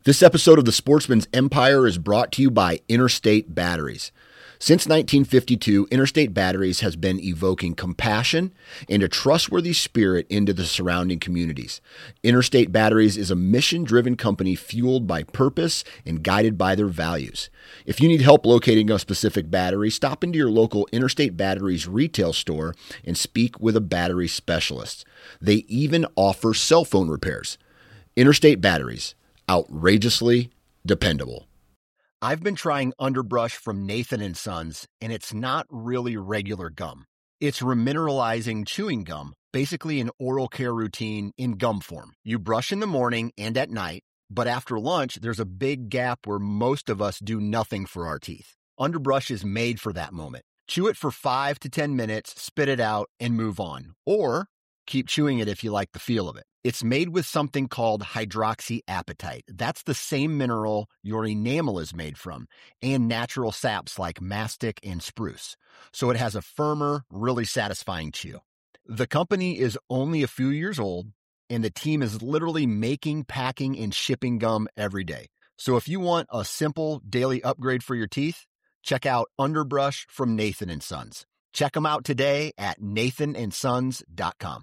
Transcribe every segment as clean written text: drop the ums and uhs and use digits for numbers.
This episode of The Sportsman's Empire is brought to you by Interstate Batteries. Since 1952, Interstate Batteries has been evoking compassion and a trustworthy spirit into the surrounding communities. Interstate Batteries is a mission-driven company fueled by purpose and guided by their values. If you need help locating a specific battery, stop into your local Interstate Batteries retail store and speak with a battery specialist. They even offer cell phone repairs. Interstate Batteries. Outrageously dependable. I've been trying Underbrush from Nathan & Sons, and it's not really regular gum. It's remineralizing chewing gum, basically an oral care routine in gum form. You brush in the morning and at night, but after lunch, there's a big gap where most of us do nothing for our teeth. Underbrush is made for that moment. Chew it for 5 to 10 minutes, spit it out, and move on. Or keep chewing it if you like the feel of it. It's made with something called hydroxyapatite. That's the same mineral your enamel is made from, and natural saps like mastic and spruce. So it has a firmer, really satisfying chew. The company is only a few years old, and the team is literally making, packing, and shipping gum every day. So if you want a simple daily upgrade for your teeth, check out Underbrush from Nathan & Sons. Check them out today at nathanandsons.com.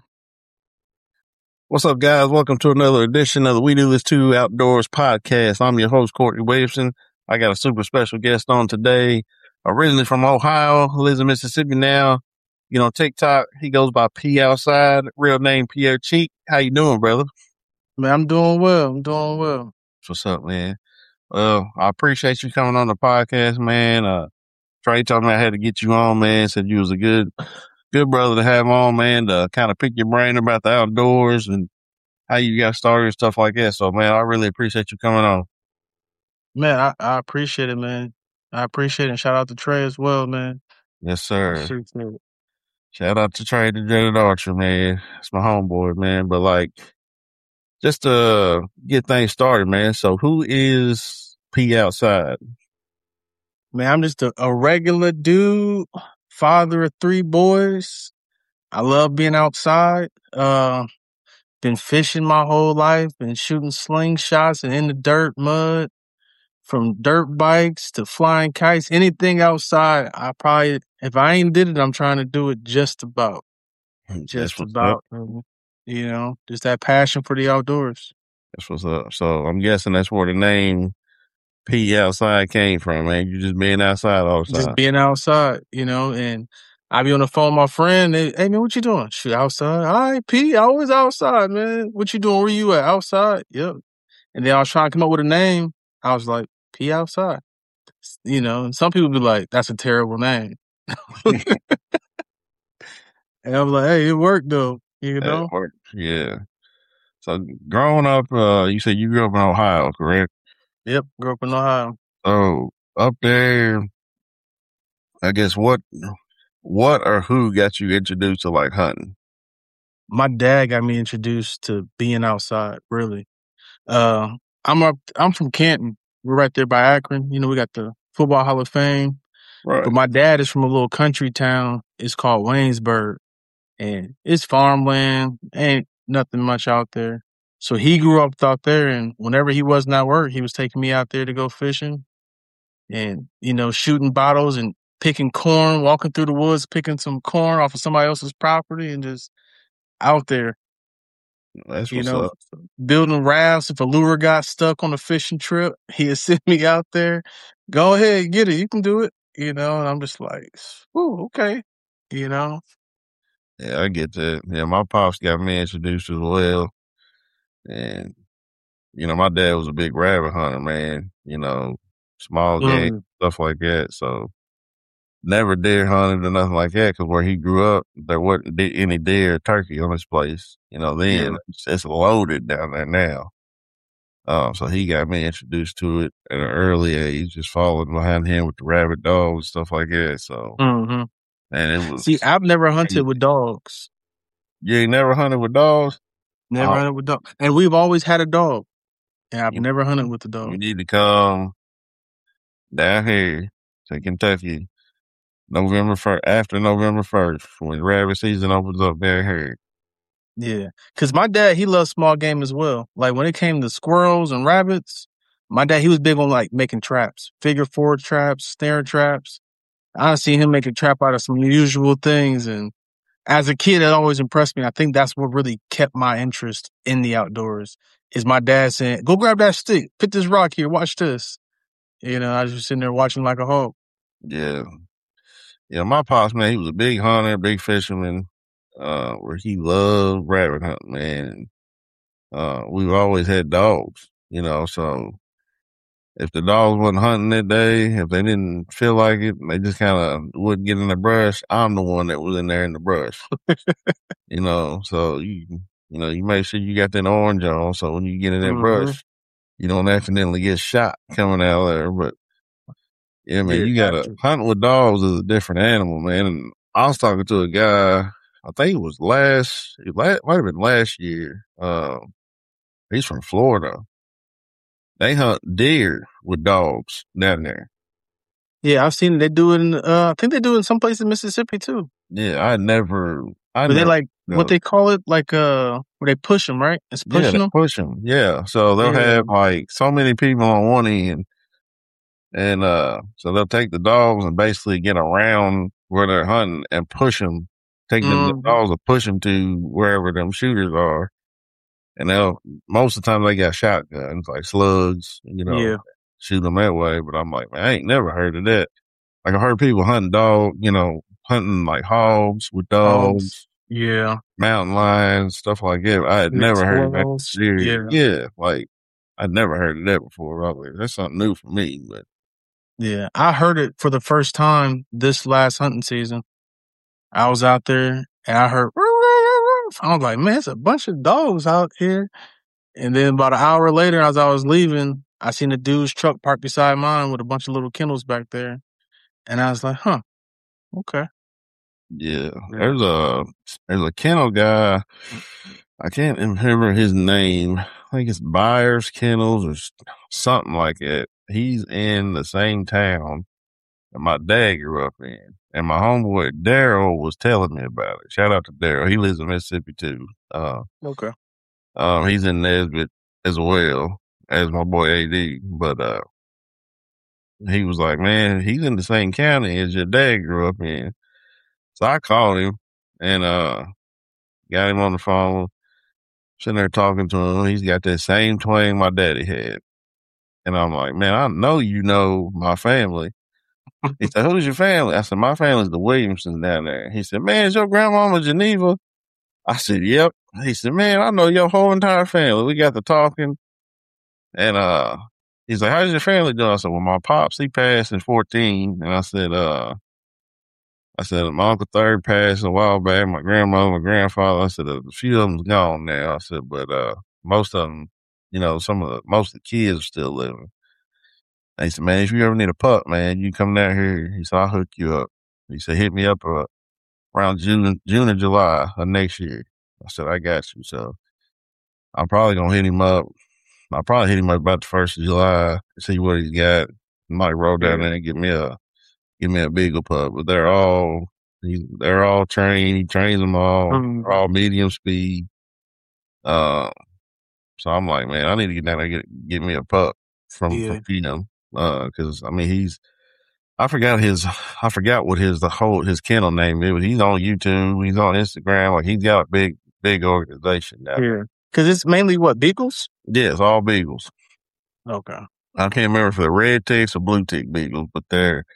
What's up, guys? Welcome to another edition of the We Do This Too Outdoors podcast. I'm your host, Courtney Williamson. I got a super special guest on today, originally from Ohio, lives in Mississippi now. You know, TikTok, he goes by P Outside, real name Pierre Cheek. How you doing, brother? Man, I'm doing well. What's up, man? Well, I appreciate you coming on the podcast, man. Trey told me I had to get you on, man. Said you was a good brother to have on, man, to kind of pick your brain about the outdoors and how you got started and stuff like that. So, man, I really appreciate you coming on. Man, I appreciate it, man. I appreciate it. And shout out to Trey as well, man. Yes, sir. Shout out to Trey the Dreaded Archer, man. It's my homeboy, man. But, like, just to get things started, man. So, who is P Outside? Man, I'm just a regular dude, father of 3 boys. I love being outside. Been fishing my whole life, been shooting slingshots and in the dirt, mud, from dirt bikes to flying kites, anything outside. I probably, if I ain't did it, I'm trying to do it just about. Just about, you know, just that passion for the outdoors. That's what's up. So I'm guessing that's where the name P Outside came from, man. You just being outside all the time. Just being outside, you know, and I be on the phone with my friend. Hey, man, what you doing? Shoot, outside. All right, P, always outside, man. What you doing? Where you at? Outside? Yep. And then I was trying to come up with a name. I was like, P Outside. You know, and some people be like, that's a terrible name. And I was like, hey, it worked though, you know? It worked, yeah. So growing up, you said you grew up in Ohio, correct? Yep, grew up in Ohio. So up there, I guess what or who got you introduced to like hunting? My dad got me introduced to being outside, really. I'm from Canton. We're right there by Akron. You know, we got the Football Hall of Fame. Right. But my dad is from a little country town. It's called Waynesburg. And it's farmland. Ain't nothing much out there. So he grew up out there, and whenever he wasn't at work, he was taking me out there to go fishing and, you know, shooting bottles and picking corn, walking through the woods, picking some corn off of somebody else's property and just out there. That's you what's know, up. Building rafts. If a lure got stuck on a fishing trip, he'd send me out there. Go ahead, get it. You can do it. You know, and I'm just like, ooh, okay. You know? Yeah, I get that. Yeah, my pops got me introduced as well. And, you know, my dad was a big rabbit hunter, man. You know, small game, stuff like that. So never deer hunted or nothing like that because where he grew up, there wasn't any deer or turkey on his place. You know, then it's loaded down there now. So he got me introduced to it at an early age, just following behind him with the rabbit dogs and stuff like that. So, and it was. See, I've never hunted with dogs. You ain't never hunted with dogs? Never hunted with dogs. And we've always had a dog. And I've never hunted with the dog. You need to come down here to Kentucky after November 1st, when rabbit season opens up down here. Yeah. Because my dad, he loves small game as well. Like when it came to squirrels and rabbits, my dad, he was big on like making traps, figure 4 traps, snare traps. I've seen him make a trap out of some unusual things. And as a kid, that always impressed me. I think that's what really kept my interest in the outdoors is my dad saying, go grab that stick, put this rock here, watch this. You know, I was just sitting there watching like a hawk. Yeah. Yeah, my pops, man, he was a big hunter, big fisherman, where he loved rabbit hunting, man. We've always had dogs, you know, so if the dogs wasn't hunting that day, if they didn't feel like it, they just kind of wouldn't get in the brush. I'm the one that was in there in the brush, you know, so you make sure you got that orange on. So when you get in that brush, you don't accidentally get shot coming out there. But yeah, man, you gotta hunt with dogs is a different animal, man. And I was talking to a guy, I think it might have been last year. He's from Florida. They hunt deer with dogs down there. Yeah, I've seen it. They do it I think they do it in some places in Mississippi too. Yeah, they like what they call it, like where they push them, right? It's pushing them. Push them. Yeah, so they'll have like so many people on one end, and so they'll take the dogs and basically get around where they're hunting and push them, take the dogs and push them to wherever them shooters are. And most of the time they got shotguns, like slugs, you know, shoot them that way. But I'm like, man, I ain't never heard of that. Like I heard people hunting hunting like hogs with dogs. Yeah. Mountain lions, stuff like that. I had never heard of that. Yeah. Like I'd never heard of that before. That's something new for me. But yeah, I heard it for the first time this last hunting season. I was out there and I heard, I was like, man, it's a bunch of dogs out here. And then about an hour later, as I was leaving, I seen a dude's truck parked beside mine with a bunch of little kennels back there. And I was like, huh, okay. Yeah. There's a kennel guy. I can't remember his name. I think it's Byers Kennels or something like that. He's in the same town that my dad grew up in. And my homeboy Daryl was telling me about it. Shout out to Daryl. He lives in Mississippi too. Okay. He's in Nesbitt as well as my boy AD. But he was like, man, he's in the same county as your dad grew up in. So I called him and got him on the phone, sitting there talking to him. He's got that same twang my daddy had. And I'm like, man, I know you know my family. He said, who's your family? I said, my family's the Williamsons down there. He said, man, is your grandmama Geneva? I said, yep. He said, man, I know your whole entire family. We got to talking. And he's like, how's your family doing? I said, well, my pops, he passed in 2014. And I said, my Uncle Third passed a while back. My grandmother, my grandfather. I said, a few of them's gone now. I said, but most of them, most of the kids are still living. He said, man, if you ever need a pup, man, you come down here. He said, I'll hook you up. He said, hit me up around June or July of next year. I said, I got you. So I'm probably going to hit him up. I'll probably hit him up about the 1st of July, see what he's got. Might roll down there and give me a Beagle pup. But they're all trained. He trains them all. They're all medium speed. So I'm like, man, I need to get down there and get me a pup from him. Cause I mean, I forgot what his kennel name is. He's on YouTube. He's on Instagram. Like he's got a big organization now. Yeah. Cause it's mainly what, beagles? Yeah, it's all beagles. Okay. I can't remember if they're red ticks or blue tick beagles, but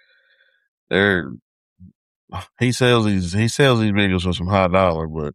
he sells these beagles for some high dollar, but,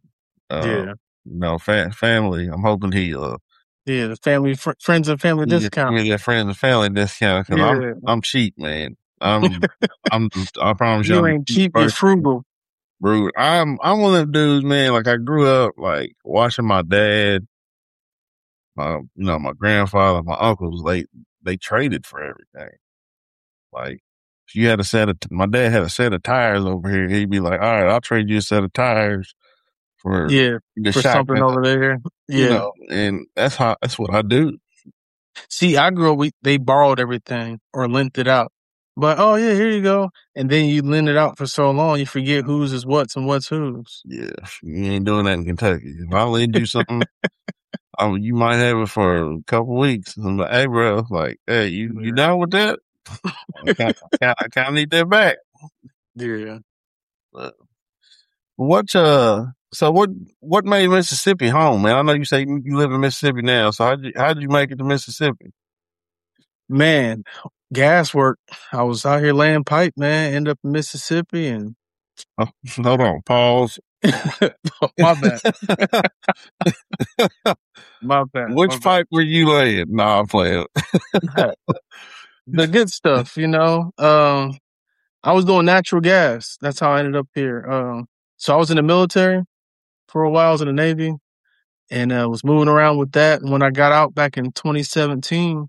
family, I'm hoping the family, friends and family discount. Yeah, friends and family discount. Cause I'm cheap, man. I promise you. You ain't cheap, you're frugal. Bro, I'm one of them dudes, man. Like I grew up like watching my dad, my grandfather, my uncles, they traded for everything. Like if you had my dad had a set of tires over here, he'd be like, all right, I'll trade you a set of tires for something over there. Yeah. And that's what I do. See, I grew up, they borrowed everything or lent it out. But, oh, yeah, here you go. And then you lend it out for so long, you forget whose is what's and what's whose. Yeah, you ain't doing that in Kentucky. If I lend you something, You might have it for a couple weeks. I'm like, hey, bro, like, hey, you down with that? I kind of need that back. Yeah. So what made Mississippi home, man? I know you say you live in Mississippi now. So how'd you make it to Mississippi? Man, gas work. I was out here laying pipe, man. Ended up in Mississippi and. Oh, hold on, pause. My bad. My bad. Which pipe were you laying? Nah, I'm playing. The good stuff, you know. I was doing natural gas. That's how I ended up here. So I was in the military for a while. I was in the Navy and was moving around with that. And when I got out back in 2017,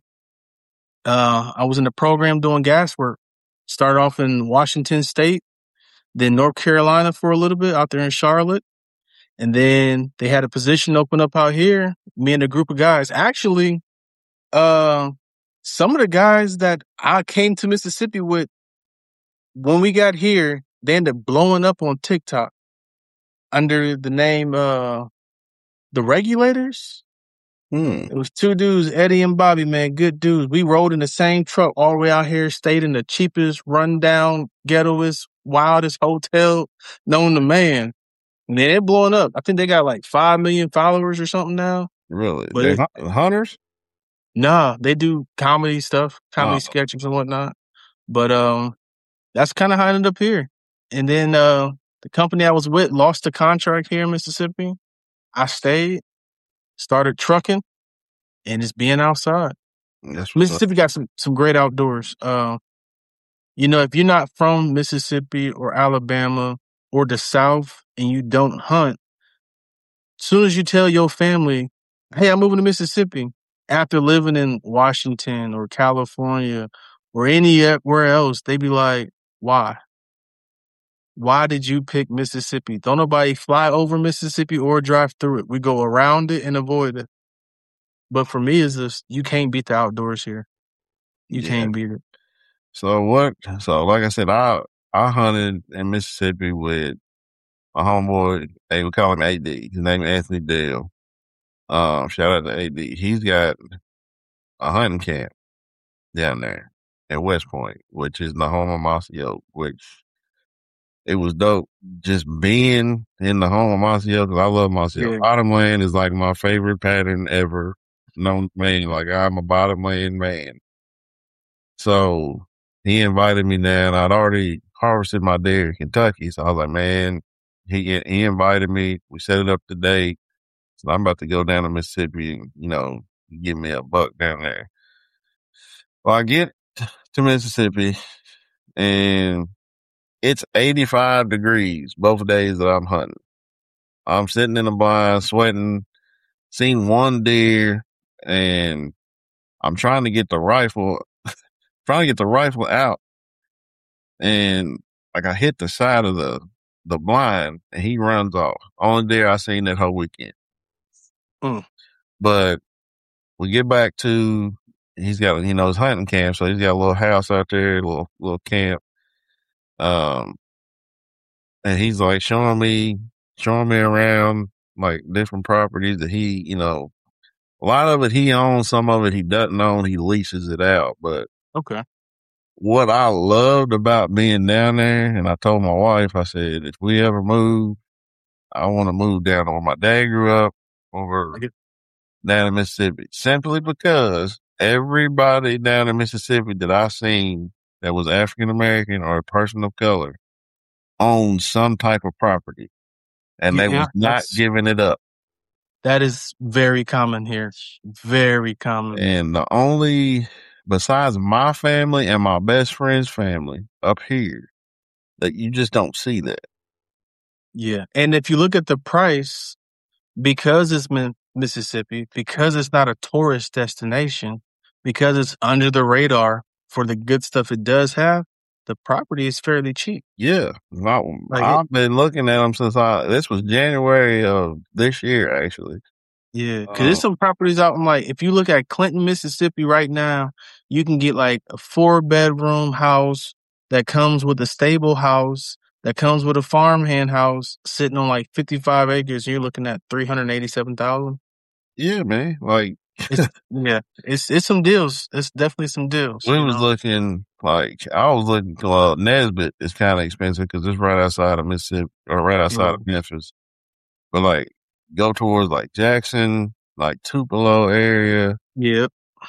I was in the program doing gas work. Started off in Washington State, then North Carolina for a little bit out there in Charlotte. And then they had a position open up out here, me and a group of guys. Actually, some of the guys that I came to Mississippi with, when we got here, they ended up blowing up on TikTok under the name The Regulators. It was two dudes, Eddie and Bobby, man, good dudes. We rode in the same truck all the way out here, stayed in the cheapest, rundown, ghettoest, wildest hotel known to man. And they're blowing up. I think they got like 5 million followers or something now. Really? But hunters? Nah, they do comedy stuff, comedy sketches and whatnot. But that's kind of how I ended up here. And then the company I was with lost the contract here in Mississippi. I stayed, started trucking, and just being outside. Mississippi got some great outdoors. You know, if you're not from Mississippi or Alabama or the South and you don't hunt, as soon as you tell your family, hey, I'm moving to Mississippi, after living in Washington or California or anywhere else, they be like, why? Why did you pick Mississippi? Don't nobody fly over Mississippi or drive through it. We go around it and avoid it. But for me, it's just, you can't beat the outdoors here. You can't beat it. So like I said, I hunted in Mississippi with a homeboy. They would call him AD. His name is Anthony Dale. Shout out to AD. He's got a hunting camp down there at West Point, which is the home of Mossy Oak, which it was dope just being in the home of Mossy Oak, because I love Mossy Oak. Bottomland is like my favorite pattern ever known to me. Like, I'm a bottomland man. So he invited me down. I'd already harvested my deer in Kentucky. So I was like, man, he invited me. We set it up today. So I'm about to go down to Mississippi and, you know, give me a buck down there. Well, I get to Mississippi and it's 85 degrees both days that I'm hunting. I'm sitting in the blind, sweating, seen one deer, and I'm trying to get the rifle out. And like, I hit the side of the blind and he runs off. Only deer I seen that whole weekend. But we get back to, he's got, you know, his hunting camp. So he's got a little house out there, a little camp. And he's like showing me around like different properties that he, you know, a lot of it he owns, some of it he doesn't own. He leases it out. But what I loved about being down there, and I told my wife, I said, if we ever move, I want to move down where my dad grew up, over down in Mississippi, simply because everybody down in Mississippi that I seen that was African American or a person of color owned some type of property, and they was not giving it up. That is very common here. Very common. And the only, besides my family and my best friend's family up here, that you just don't see that. Yeah. And if you look at the price, because it's Mississippi, because it's not a tourist destination, because it's under the radar for the good stuff it does have, the property is fairly cheap. Yeah. I've been looking at them since this was January of this year, actually. Yeah. Because there's some properties out in, like, if you look at Clinton, Mississippi right now, you can get like a 4-bedroom house that comes with a stable house, that comes with a farmhand house sitting on like 55 acres. You're looking at $387,000. Yeah, man. Like, it's some deals. It's definitely some deals. we was looking like I was looking. Well, Nesbitt is kind of expensive because it's right outside of Mississippi or right outside of Memphis. But like, go towards like Jackson, like Tupelo area. Yep.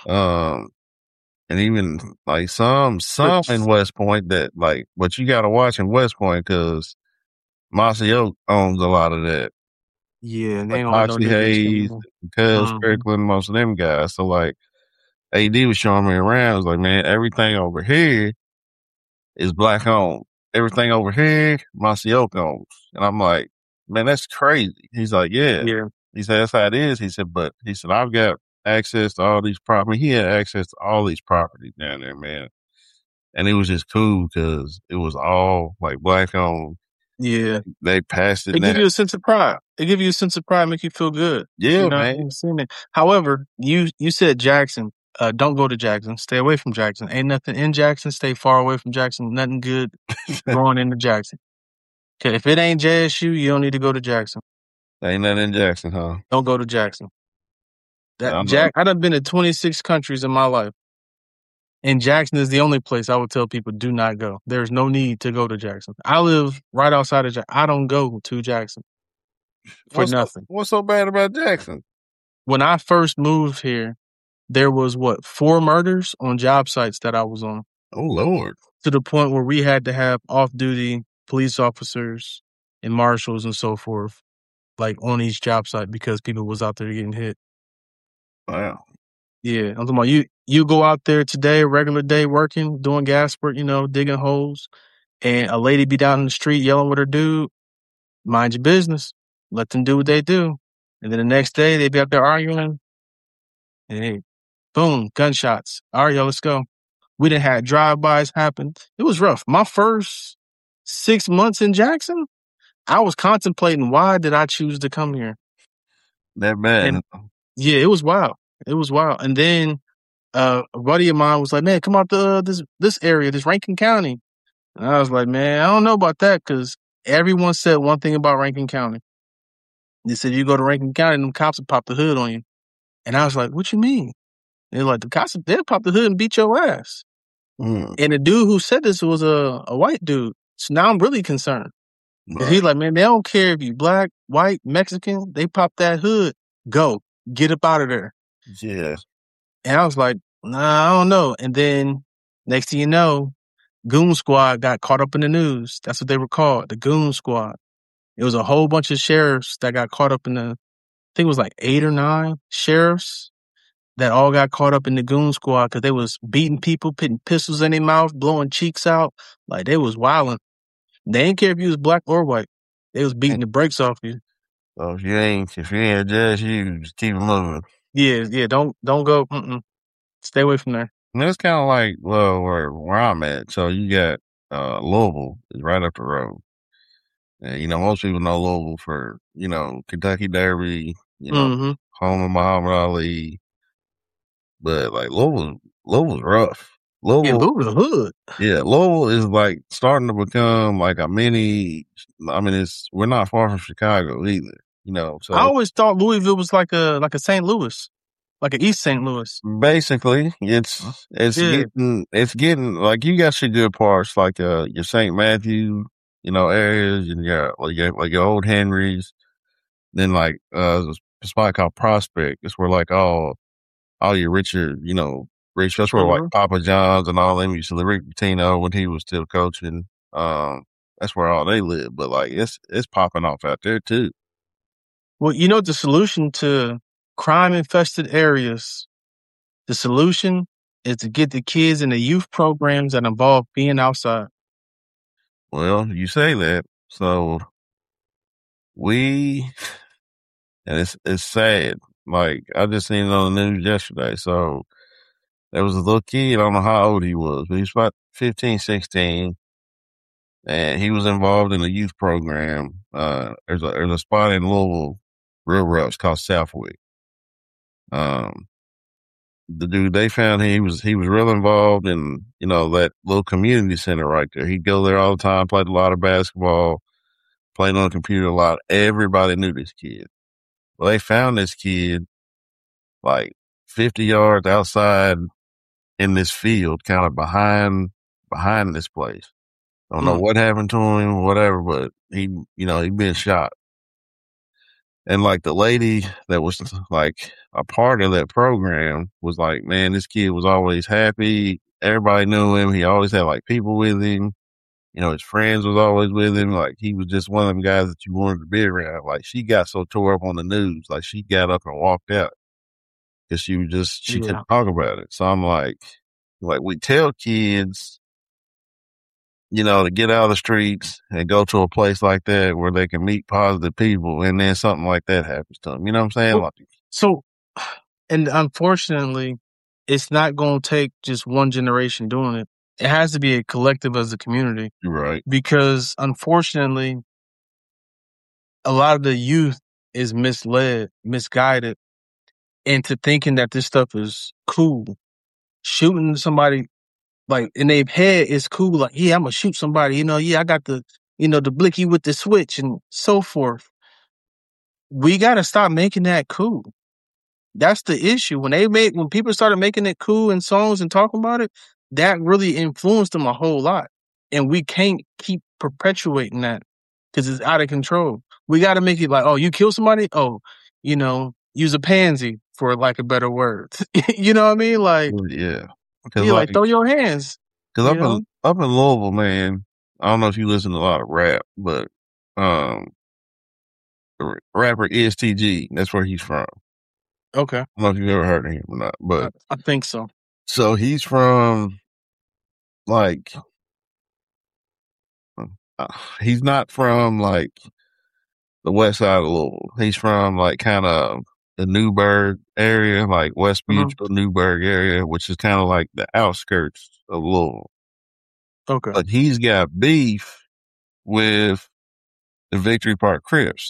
And even like some in West Point that like, but you got to watch in West Point because Mossy Oak owns a lot of that. Yeah, and like they don't Moxie Hayes, Cuz Strickland, most of them guys. So like, AD was showing me around. I was like, man, everything over here is black owned. Everything over here, Mossy Oak owns. And I'm like, man, that's crazy. He's like, yeah. He said, that's how it is. He said, but he said, I've got access to all these properties. He had access to all these properties down there, man. And it was just cool because it was all like black owned. Yeah. They passed it. They give you a sense of pride. They give you a sense of pride, make you feel good. Yeah, you know, man. However, you said Jackson. Don't go to Jackson. Stay away from Jackson. Ain't nothing in Jackson. Stay far away from Jackson. Nothing good going into Jackson. Okay, if it ain't JSU, you don't need to go to Jackson. Ain't nothing in Jackson, huh? Don't go to Jackson. I done been to 26 countries in my life. And Jackson is the only place I would tell people do not go. There's no need to go to Jackson. I live right outside of Jackson. I don't go to Jackson for nothing. What's so bad about Jackson? When I first moved here, there was 4 murders on job sites that I was on. Oh, Lord. To the point where we had to have off-duty police officers and marshals and so forth, like on each job site because people was out there getting hit. Wow. Yeah, I'm talking about you go out there today, regular day working, doing gas work, digging holes, and a lady be down in the street yelling with her dude, mind your business. Let them do what they do. And then the next day they be out there arguing. And hey, boom, gunshots. All right, yo, let's go. We done had drive-bys happen. It was rough. My first 6 months in Jackson, I was contemplating why did I choose to come here. That bad. And, yeah, it was wild. It was wild. And then a buddy of mine was like, man, come out to this area, this Rankin County. And I was like, man, I don't know about that because everyone said one thing about Rankin County. They said, you go to Rankin County, them cops will pop the hood on you. And I was like, what you mean? They're like, the cops, they'll pop the hood and beat your ass. And the dude who said this was a white dude. So now I'm really concerned. Right. He's like, man, they don't care if you black, white, Mexican. They pop that hood. Go. Get up out of there. Yeah. And I was like, nah, I don't know. And then next thing you know, Goon Squad got caught up in the news. That's what they were called, the Goon Squad. It was a whole bunch of sheriffs that got caught up in I think it was like 8 or 9 sheriffs that all got caught up in the Goon Squad because they was beating people, putting pistols in their mouth, blowing cheeks out. Like, they was wilding. They didn't care if you was black or white. They was beating the brakes off you. So if you ain't just you, just keep moving. Yeah, don't go. Stay away from there. And it's kind of like, well, where I'm at. So you got Louisville is right up the road. And, most people know Louisville for, Kentucky Derby, home of Muhammad Ali. But like Louisville's rough. Louisville's hood. Yeah, Louisville is like starting to become like a mini. I mean, we're not far from Chicago either. So I always thought Louisville was like a St. Louis, like an East St. Louis. Basically, it's getting like you got your good parts like your St. Matthew, areas, and your Old Henry's. Then like there's a spot called Prospect. It's where like all your richer, rich. That's where like Papa John's and all them used to live. Rick Pitino when he was still coaching. That's where all they live. But like it's popping off out there too. Well, the solution to crime infested areas, the solution is to get the kids in the youth programs that involve being outside. Well, you say that. So and it's sad. Like I just seen it on the news yesterday. So there was a little kid, I don't know how old he was, but he was about 15, 16. And he was involved in a youth program. There's a spot in Louisville, real rough. It's called Southwick. The dude they found, he was real involved in, that little community center right there. He'd go there all the time, played a lot of basketball, played on the computer a lot. Everybody knew this kid. Well, they found this kid like 50 yards outside in this field, kind of behind this place. Don't know what happened to him, whatever, but he been shot. And like the lady that was like a part of that program was like, man, this kid was always happy. Everybody knew him. He always had like people with him. His friends was always with him. Like he was just one of them guys that you wanted to be around. Like she got so tore up on the news. Like she got up and walked out because she couldn't talk about it. So I'm like we tell kids, to get out of the streets and go to a place like that where they can meet positive people, and then something like that happens to them. You know what I'm saying? Well, and unfortunately, it's not going to take just one generation doing it. It has to be a collective as a community. Right. Because unfortunately, a lot of the youth is misled, misguided into thinking that this stuff is cool. Shooting somebody like in their head is cool. Like, yeah, I'm gonna shoot somebody. I got the blicky with the switch and so forth. We got to stop making that cool. That's the issue. When people started making it cool in songs and talking about it, that really influenced them a whole lot. And we can't keep perpetuating that because it's out of control. We got to make it like, oh, you kill somebody? Oh, use a pansy for like a better word. You know what I mean? Like, yeah. Like throw your hands. Because up in Louisville, man, I don't know if you listen to a lot of rap, but the rapper ESTG, that's where he's from. Okay. I don't know if you've ever heard of him or not, but I think so. So he's from like he's not from like the west side of Louisville. He's from like kind of the Newburgh area, like West Mutual, Newburgh area, which is kind of like the outskirts of Louisville. Okay. But he's got beef with the Victory Park Crips.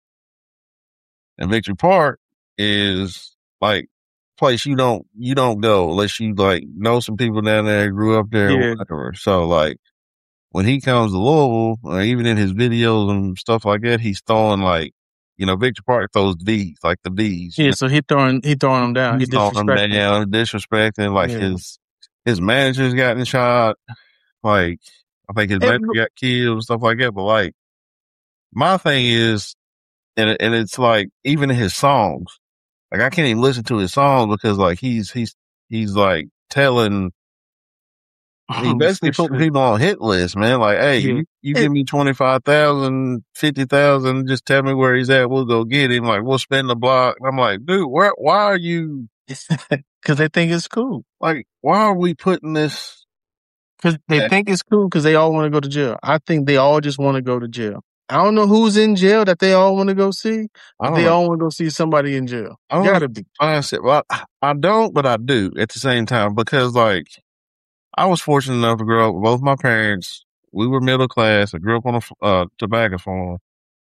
And Victory Park is like a place you don't go unless you like know some people down there, grew up there, or whatever. So like when he comes to Louisville, even in his videos and stuff like that, he's throwing like, Victory Park throws V's, like the V's. Yeah, so he throwing them down. He's throwing them down, disrespecting. Like his manager's gotten shot. Like I think his manager got killed and stuff like that. But like my thing is, and it's like even in his songs, like I can't even listen to his songs because like he's like telling. He basically putting people on hit list, man. Like, hey, you give me 25,000, 50,000, just tell me where he's at. We'll go get him. Like, we'll spin the block. And I'm like, dude, why are you? Because they think it's cool. Like, why are we putting this? Because they think it's cool because they all want to go to jail. I think they all just want to go to jail. I don't know who's in jail that they all want to go see. They all want to go see somebody in jail. Gotta be. Well, I don't, but I do at the same time because like, I was fortunate enough to grow up with both my parents. We were middle class. I grew up on a tobacco farm.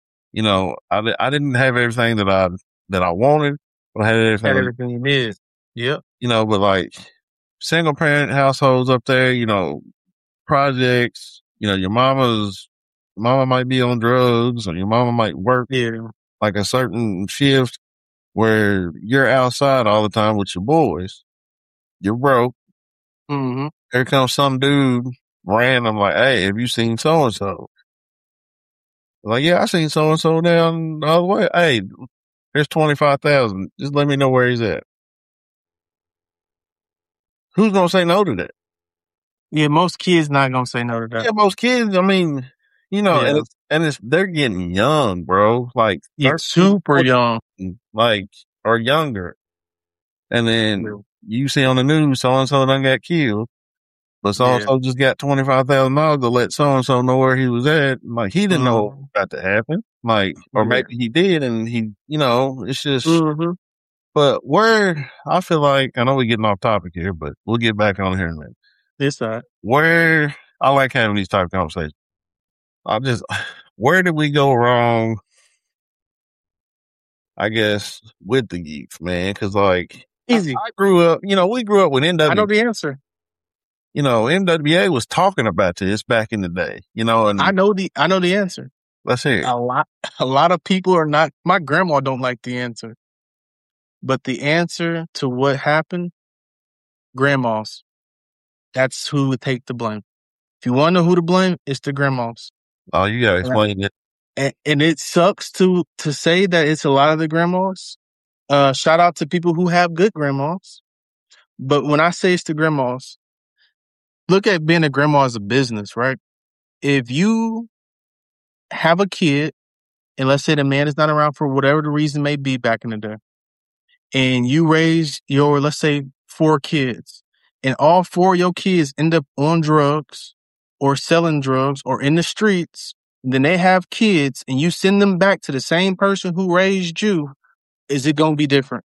I didn't have everything that I wanted, but I had everything you needed. Yep. But like single parent households up there, projects, your mama might be on drugs or your mama might work like a certain shift where you're outside all the time with your boys. You're broke. Mm-hmm. Here comes some dude random like, hey, have you seen so-and-so? Like, yeah, I seen so-and-so down the other way. Hey, here's 25,000. Just let me know where he's at. Who's going to say no to that? Yeah, most kids not going to say no to that. Yeah, most kids, I mean, and they're getting young, bro. Like, super young. Like, or younger. And then you see on the news, so-and-so done got killed. But so-and-so just got $25,000 to let so-and-so know where he was at. Like, he didn't know what was about to happen. Like, or maybe he did and he, it's just, but where, I feel like, I know we're getting off topic here, but we'll get back on here in a minute. It's all right. Where, I like having these type of conversations. Where did we go wrong, I guess, with the youth, man? Cause like, easy. I grew up, we grew up with NWA. I know the answer. NWA was talking about this back in the day, and I know the answer. Let's hear it. A lot of people are not, my grandma don't like the answer. But the answer to what happened, grandmas. That's who would take the blame. If you want to know who to blame, it's the grandmas. Oh, you gotta explain it. And it sucks to say that it's a lot of the grandmas. Shout out to people who have good grandmas. But when I say it's the grandmas, look at being a grandma as a business, right? If you have a kid, and let's say the man is not around for whatever the reason may be back in the day, and you raise your, let's say, 4 kids, and all 4 of your kids end up on drugs or selling drugs or in the streets, then they have kids and you send them back to the same person who raised you, is it going to be different?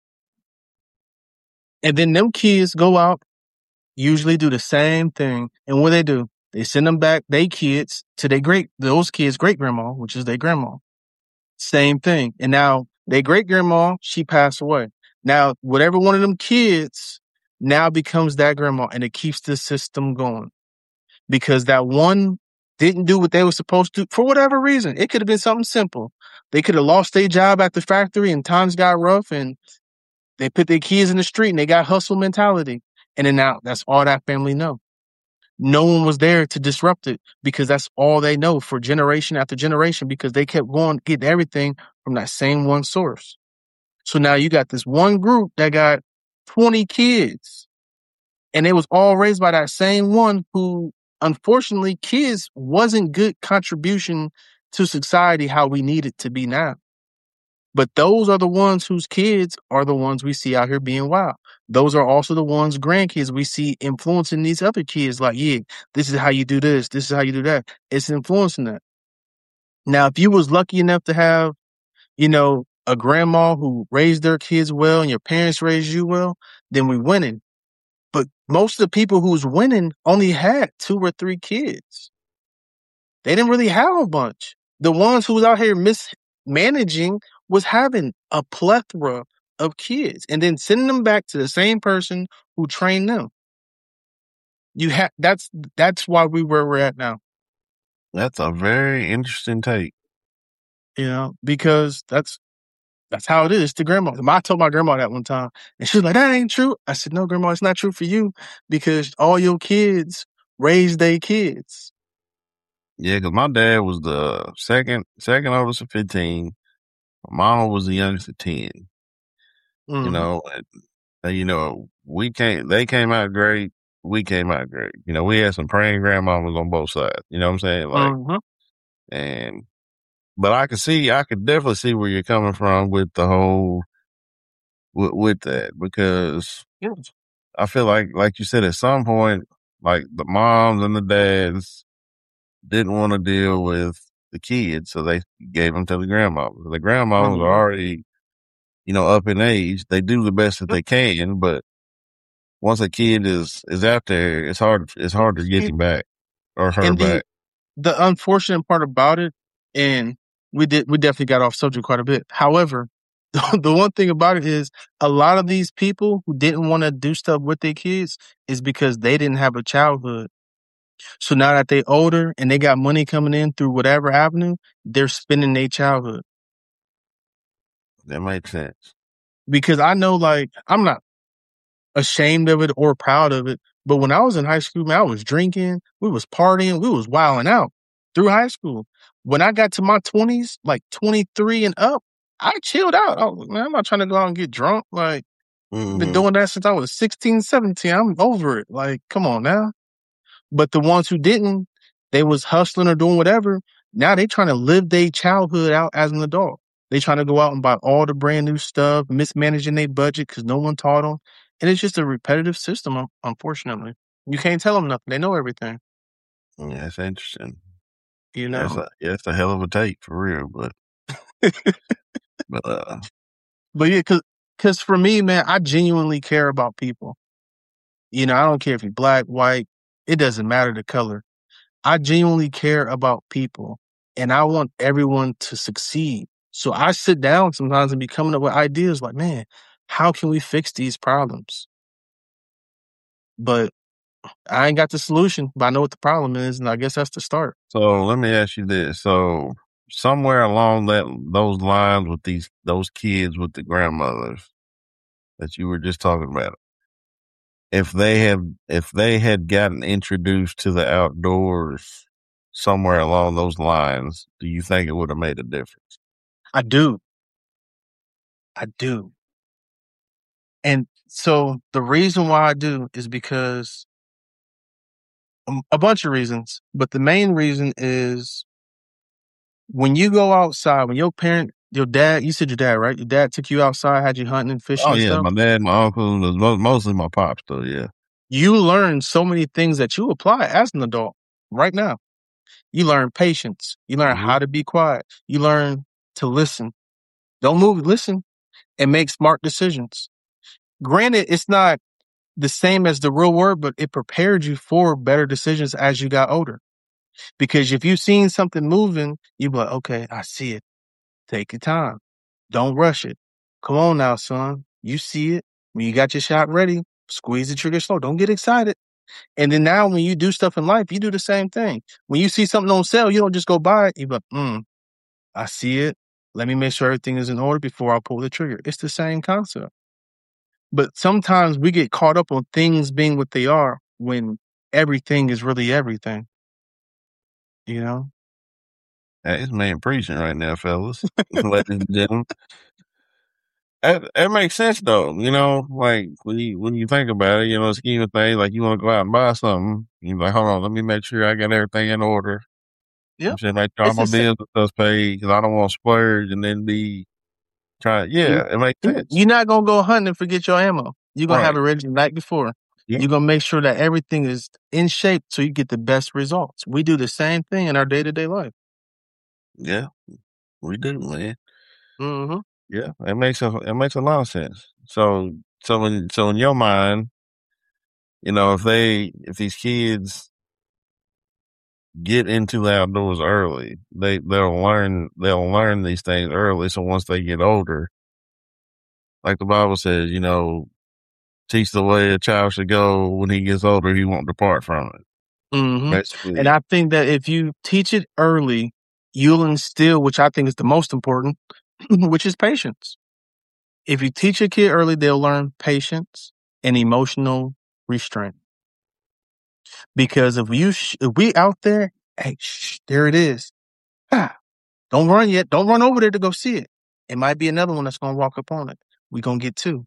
And then them kids go out, usually do the same thing. And what do? They send them back, they kids, to those kids' great grandma, which is their grandma. Same thing. And now their great grandma, she passed away. Now, whatever one of them kids now becomes that grandma, and it keeps the system going because that one didn't do what they were supposed to for whatever reason. It could have been something simple. They could have lost their job at the factory and times got rough and they put their kids in the street and they got hustle mentality. And then now that's all that family know. No one was there to disrupt it because that's all they know for generation after generation because they kept going, getting everything from that same one source. So now you got this one group that got 20 kids and they was all raised by that same one who, unfortunately, kids wasn't good contribution to society how we need it to be now. But those are the ones whose kids are the ones we see out here being wild. Those are also the ones, grandkids, we see influencing these other kids. Like, yeah, this is how you do this. This is how you do that. It's influencing that. Now, if you was lucky enough to have, a grandma who raised their kids well and your parents raised you well, then we winning. But most of the people who's winning only had 2 or 3 kids. They didn't really have a bunch. The ones who was out here mismanaging was having a plethora of kids and then sending them back to the same person who trained them. That's why we're at now. That's a very interesting take. Because that's how it is to grandma. I told my grandma that one time and she was like, that ain't true. I said, no, grandma, it's not true for you because all your kids raised their kids. Yeah, because my dad was the second oldest of 15. My mama was the youngest of 10. They came out great. We came out great. We had some praying grandmamas on both sides. You know what I'm saying? But I could definitely see where you're coming from with the whole, with that, because I feel like you said, at some point, like the moms and the dads didn't want to deal with the kids, so they gave them to the grandmas. The grandmas are already, up in age. They do the best that they can, but once a kid is out there, it's hard to get him back or her back. The unfortunate part about it, and we definitely got off subject quite a bit. However, the one thing about it is a lot of these people who didn't want to do stuff with their kids is because they didn't have a childhood. So now that they older and they got money coming in through whatever avenue, they're spending their childhood. That makes sense. Because I know, I'm not ashamed of it or proud of it, but when I was in high school, man, I was drinking, we was partying, we was wilding out through high school. When I got to my 20s, like 23 and up, I chilled out. I was like, man, I'm not trying to go out and get drunk. I've been doing that since I was 16, 17. I'm over it. Come on now. But the ones who didn't, they was hustling or doing whatever. Now they trying to live their childhood out as an adult. They trying to go out and buy all the brand new stuff, mismanaging their budget because no one taught them. And it's just a repetitive system, unfortunately. You can't tell them nothing. They know everything. Yeah, that's interesting. It's a hell of a take for real, but but yeah, because for me, man, I genuinely care about people. I don't care if you're black, white, it doesn't matter the color. I genuinely care about people and I want everyone to succeed. So I sit down sometimes and be coming up with ideas like, man, how can we fix these problems? But I ain't got the solution, but I know what the problem is, and I guess that's the start. So let me ask you this. So somewhere along those lines with those kids with the grandmothers, that you were just talking about, if they had gotten introduced to the outdoors somewhere along those lines, do you think it would have made a difference? I do. And so the reason why I do is because a bunch of reasons, but the main reason is when you go outside, when your dad, you said your dad, right? Your dad took you outside, had you hunting and fishing Oh and yeah, stuff. my dad, my uncle, mostly my pops though. Yeah, You learn so many things that you apply as an adult right now. You learn patience. You learn how to be quiet. You learn to listen. Don't move, listen, and make smart decisions. Granted, it's not the same as the real world, but it prepared you for better decisions as you got older. Because if you've seen something moving, you be like, okay, I see it. Take your time. Don't rush it. Come on now, son. You see it. When you got your shot ready, squeeze the trigger slow. Don't get excited. And then now when you do stuff in life, you do the same thing. When you see something on sale, you don't just go buy it. You be like, I see it. Let me make sure everything is in order before I pull the trigger. It's the same concept. But sometimes we get caught up on things being what they are when everything is really everything. You know? hey, it's man preaching right now, fellas, ladies and gentlemen. That makes sense though, you know. Like when you think about it, you know, scheme of things, like you want to go out and buy something, you're like, hold on, let me make sure I got everything in order. Yeah. I'm saying, make sure all It's my the same. bills and stuff paid because I don't want to splurge and then be trying. Yeah, it makes sense. You're not going to go hunting and forget your ammo. You're going to have Right. it ready the night before. Yeah. You're going to make sure that everything is in shape so you get the best results. We do the same thing in our day-to-day life. Yeah, we do, man. Mm-hmm. Yeah, it makes a lot of sense. So in your mind, you know, if these kids get into the outdoors early, they'll learn these things early. So once they get older, like the Bible says, you know, teach the way a child should go. When he gets older, he won't depart from it. Mm-hmm. Basically, And I think that if you teach it early, you'll instill, which I think is the most important, which is patience. If you teach a kid early, they'll learn patience and emotional restraint. Because if we out there, hey, there it is. Ah, don't run yet. Don't run over there to go see it. It might be another one that's going to walk up on it. We're going to get two.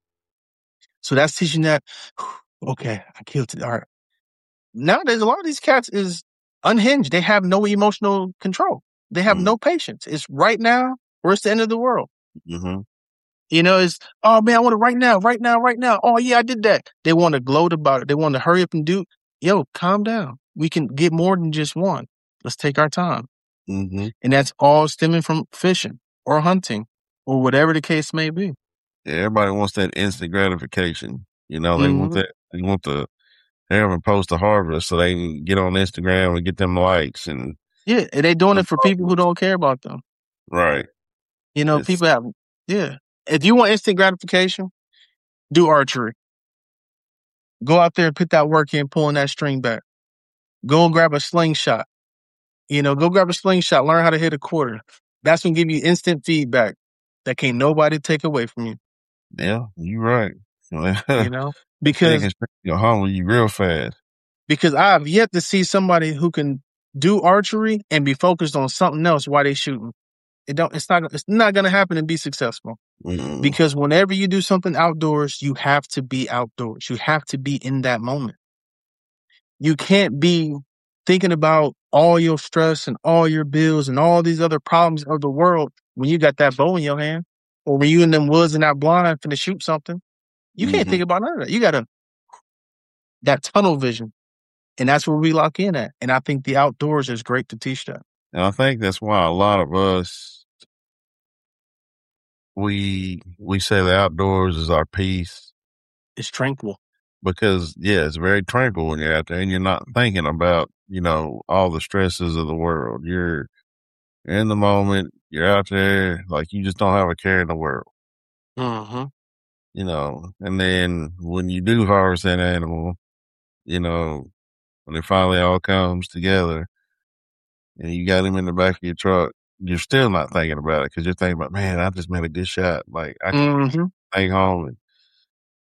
So that's teaching that, okay, I killed it. All right. Nowadays, a lot of these cats is unhinged. They have no emotional control. They have no patience. It's right now or it's the end of the world. mm-hmm. You know, it's, oh man, I want it right now, right now, right now. Oh yeah, I did that. They want to gloat about it. They want to hurry up and do. Yo, calm down. We can get more than just one. Let's take our time. Mm-hmm. And that's all stemming from fishing or hunting or whatever the case may be. Yeah, everybody wants that instant gratification. You know, they want Mm-hmm. that. They want the they haven't post the harvest so they can get on Instagram and get them likes and Yeah, and they doing it for people who don't care about them. right. You know, people have, yeah. If you want instant gratification, do archery. Go out there and put that work in, pulling that string back. Go and grab a slingshot. You know, go grab a slingshot, learn how to hit a quarter. That's going to give you instant feedback that can't nobody take away from you. Yeah, you're right. You know, because you'll humble you real fast. Because I've yet to see somebody who can do archery and be focused on something else while they shooting. It's not going to happen and be successful. Mm-mm. Because whenever you do something outdoors, you have to be outdoors. You have to be in that moment. You can't be thinking about all your stress and all your bills and all these other problems of the world when you got that bow in your hand or when you in them woods and that blind finna shoot something. You can't think about none of that. You got that tunnel vision. And that's where we lock in at. And I think the outdoors is great to teach that. And I think that's why a lot of us, we say the outdoors is our peace. It's tranquil. Because, yeah, it's very tranquil when you're out there and you're not thinking about, you know, all the stresses of the world. You're in the moment. You're out there like you just don't have a care in the world. Mm-hmm. You know, and then when you do harvest that animal, you know, when it finally all comes together and you got him in the back of your truck, you're still not thinking about it because you're thinking about, man, I just made a good shot. Like I can take home and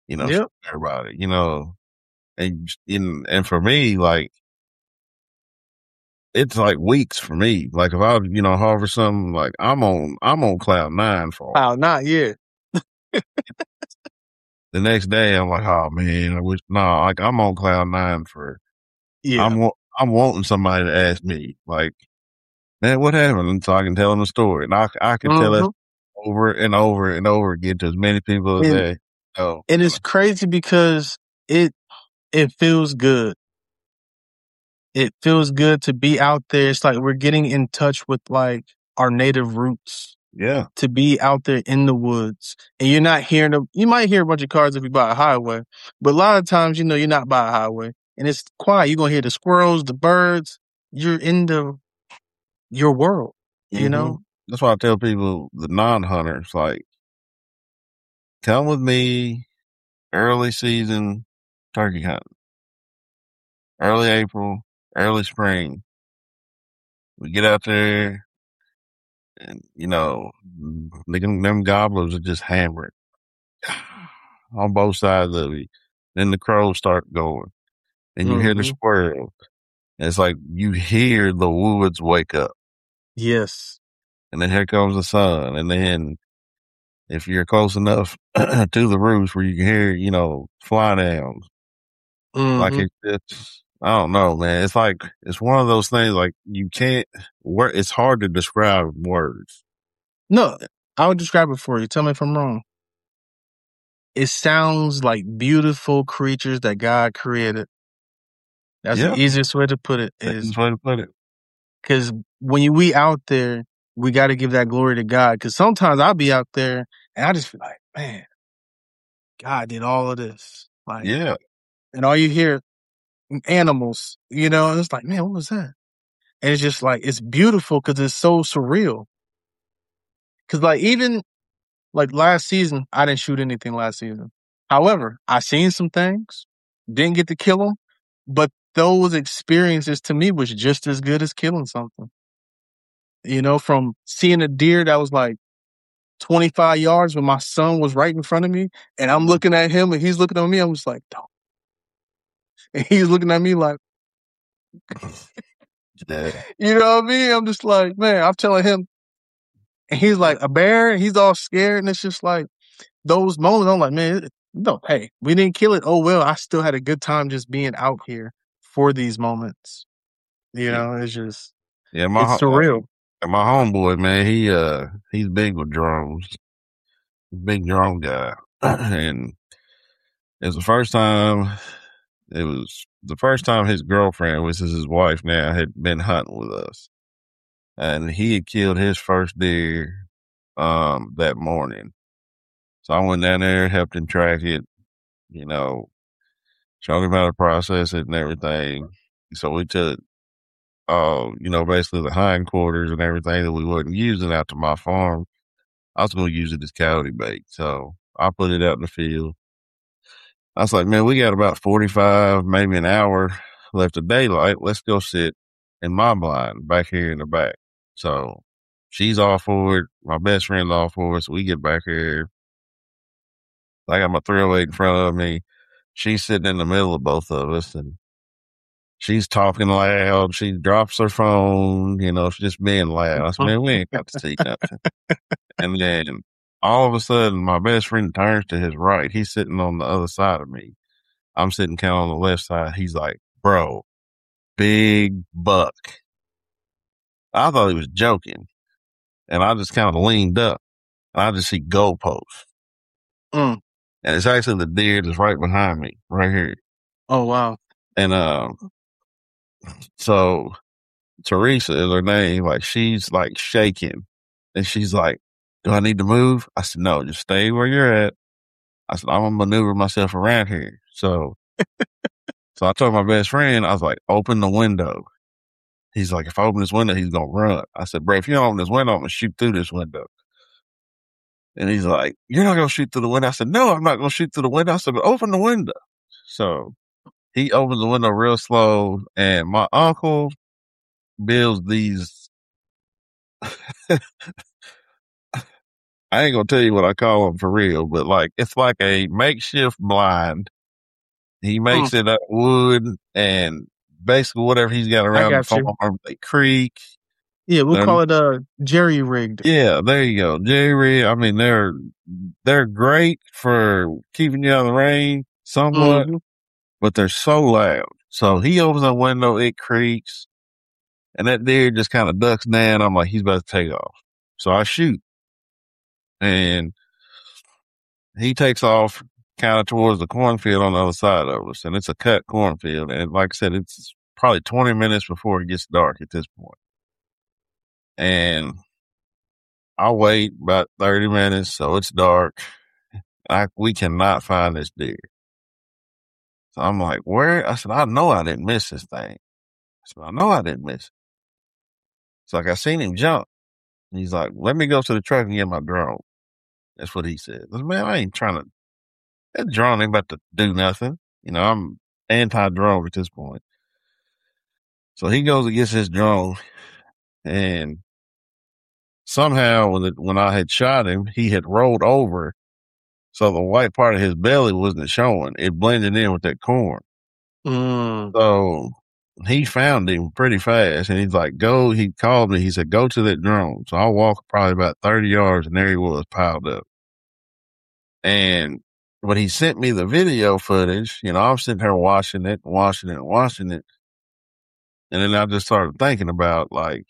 Yep. everybody, and for me, like, it's like weeks for me. Like if I, hover something, like I'm on cloud 9 for Wow, not yet. the next day. I'm like, oh man, like I'm on cloud 9 for, Yeah. I'm wanting somebody to ask me, like, man, what happened? And so I can tell them the story, and I can tell it over and over and over again to as many people as they. Oh, and it's crazy because it feels good. It feels good to be out there. It's like we're getting in touch with like our native roots. Yeah. To be out there in the woods, and you're not hearing them. You might hear a bunch of cars if you by a highway, but a lot of times, you're not by a highway and it's quiet. You're going to hear the squirrels, the birds. You're in your world, That's why I tell people, the non-hunters, like, come with me early season turkey hunting. Early April, early spring. We get out there and, them gobblers are just hammering on both sides of you. Then the crows start going. And you hear the squirrels. And it's like you hear the woods wake up. Yes. And then here comes the sun. And then if you're close enough to the roofs where you can hear, fly downs. Like it's I don't know, man. It's like, it's one of those things, like, it's hard to describe in words. No, I would describe it for you. Tell me if I'm wrong. It sounds like beautiful creatures that God created. That's the easiest way to put it. Because when we out there, we got to give that glory to God. Because sometimes I'll be out there and I just feel like, man, God did all of this. Like, and all you hear, animals, and it's like, man, what was that? And it's just like, it's beautiful because it's so surreal. Because like, even like last season, I didn't shoot anything last season. However, I seen some things, didn't get to kill them, but those experiences to me was just as good as killing something. From seeing a deer that was like 25 yards when my son was right in front of me, and I'm looking at him and he's looking at me, I'm just like, don't. And he's looking at me like, you know what I mean? I'm just like, man, I'm telling him, and he's like, a bear, and he's all scared, and it's just like those moments. I'm like, man, no, hey, we didn't kill it. Oh well, I still had a good time just being out here for these moments. It's just, it's surreal. My homeboy, man, he's big with drones. Big drone guy. And it was the first time his girlfriend, which is his wife now, had been hunting with us. And he had killed his first deer that morning. So I went down there, helped him track it, showed him how to process it and everything. So we took basically the hindquarters and everything that we wasn't using out to my farm. I was going to use it as coyote bait. So I put it out in the field. I was like, man, we got about 45, maybe an hour left of daylight. Let's go sit in my blind back here in the back. So she's all for it. My best friend's all for it. So we get back here. I got my 308 in front of me. She's sitting in the middle of both of us, and she's talking loud. She drops her phone, she's just being loud. I said, man, we ain't got to see nothing. And then all of a sudden, my best friend turns to his right. He's sitting on the other side of me. I'm sitting kind of on the left side. He's like, bro, big buck. I thought he was joking. And I just kind of leaned up, and I just see goalposts. And it's actually the deer that's right behind me, right here. Oh, wow. And so Teresa is her name. Like, she's like shaking. And she's like, do I need to move? I said, no, just stay where you're at. I said, I'm going to maneuver myself around here. So I told my best friend, I was like, open the window. He's like, if I open this window, he's going to run. I said, bro, if you don't open this window, I'm going to shoot through this window. And he's like, you're not going to shoot through the window. I said, no, I'm not going to shoot through the window. I said, but open the window. So he opens the window real slow, and my uncle builds these. I ain't gonna tell you what I call them for real, but like it's like a makeshift blind. He makes it out of wood and basically whatever he's got around the farm, they creak. Yeah, we'll call it jerry rigged. Yeah, there you go. Jerry. I mean, they're great for keeping you out of the rain somewhat, but they're so loud. So he opens the window, it creaks, and that deer just kind of ducks down. I'm like, he's about to take off. So I shoot, and he takes off kind of towards the cornfield on the other side of us, and it's a cut cornfield. And like I said, it's probably 20 minutes before it gets dark at this point. And I'll wait about 30 minutes, so it's dark. We cannot find this deer. So I'm like, where? I said, I know I didn't miss this thing. I said, I know I didn't miss it. It's like, I seen him jump. And he's like, let me go to the truck and get my drone. That's what he said. I said, man, I ain't trying to, that drone ain't about to do nothing. You know, I'm anti-drone at this point. So he goes and gets his drone, and somehow when I had shot him, he had rolled over. So the white part of his belly wasn't showing. It blended in with that corn. So he found him pretty fast, and he's like, go. He called me. He said, go to that drone. So I walked probably about 30 yards, and there he was piled up. And when he sent me the video footage, you know, I'm sitting here watching it. And then I just started thinking about, like,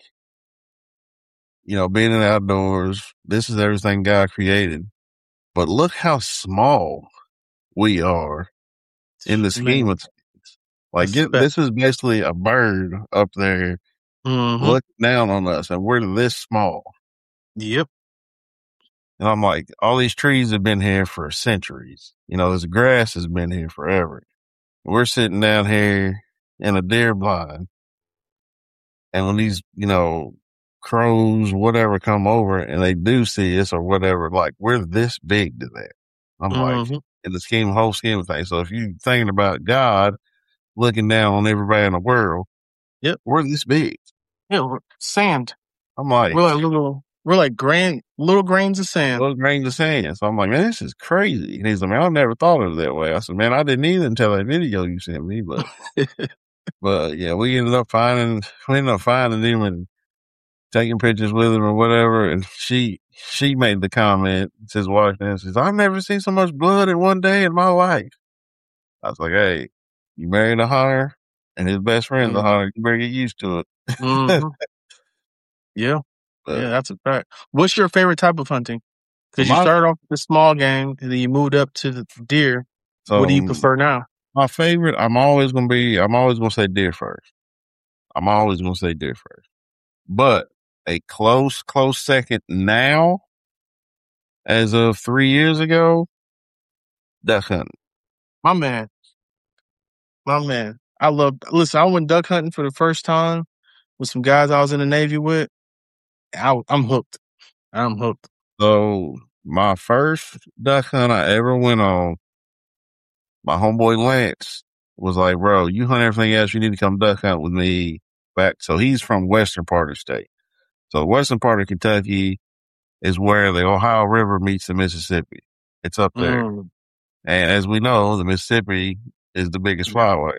you know, being in the outdoors. This is everything God created. But look how small we are in the scheme of things. Like, this is basically a bird up there looking down on us, and we're this small. Yep. And I'm like, all these trees have been here for centuries. You know, this grass has been here forever. We're sitting down here in a deer blind. And when these, you know, crows, whatever, come over and they do see us or whatever, like, we're this big to that. I'm like, in the whole scheme of things. So if you're thinking about God looking down on everybody in the world, we're this big. Yeah, we're sand. I'm like, we're like little grains of sand. Little grains of sand. So I'm like, man, this is crazy. And he's like, man, I never thought of it that way. I said, man, I didn't either until that video you sent me, but but yeah, we ended up finding him and taking pictures with him or whatever. And she made the comment, says, watching, says, I've never seen so much blood in one day in my life. I was like, hey, you married a hunter and his best friend's a hunter. You better get used to it. Yeah. Yeah, that's a fact. What's your favorite type of hunting? Because you started off with the small game and then you moved up to the deer. So what do you prefer now? My favorite, I'm always going to say deer first. I'm always going to say deer first. But a close second now, as of 3 years ago, duck hunting. My man. I went duck hunting for the first time with some guys I was in the Navy with. I'm hooked. So my first duck hunt I ever went on, my homeboy Lance was like, bro, you hunt everything else. You need to come duck hunt with me back. So he's from western part of the state. So the western part of Kentucky is where the Ohio River meets the Mississippi. It's up there. And as we know, the Mississippi is the biggest flyway.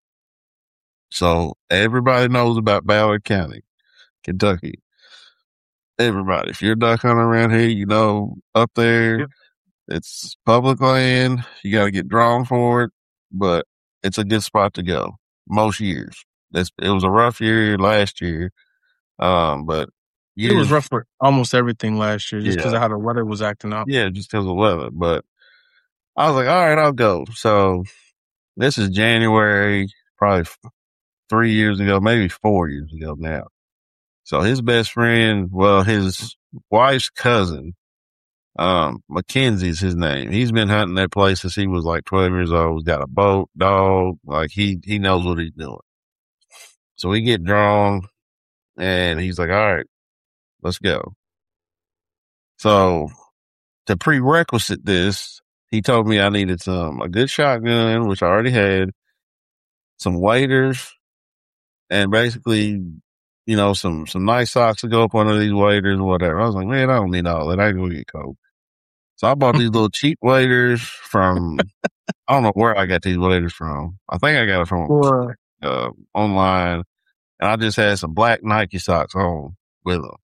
So everybody knows about Ballard County, Kentucky. Everybody. If you're duck hunting around here, you know, up there, it's public land. You got to get drawn for it, but it's a good spot to go most years. It was a rough year last year. But it was rough for almost everything last year just because of how the weather was acting up. Yeah, just because of the weather. But I was like, all right, I'll go. So this is January, probably 3 years ago, maybe 4 years ago now. So his best friend, his wife's cousin, Mackenzie's his name. He's been hunting that place since he was like 12 years old. He's got a boat, dog. Like he knows what he's doing. So we get drawn and he's like, all right, let's go. So to prerequisite this, he told me I needed a good shotgun, which I already had, some waders, and basically you know, some nice socks to go up under these waders or whatever. I was like, man, I don't need all that. I ain't gonna get cold. So I bought these little cheap waders from, I don't know where I got these waders from. I think I got it from online. And I just had some black Nike socks on with them.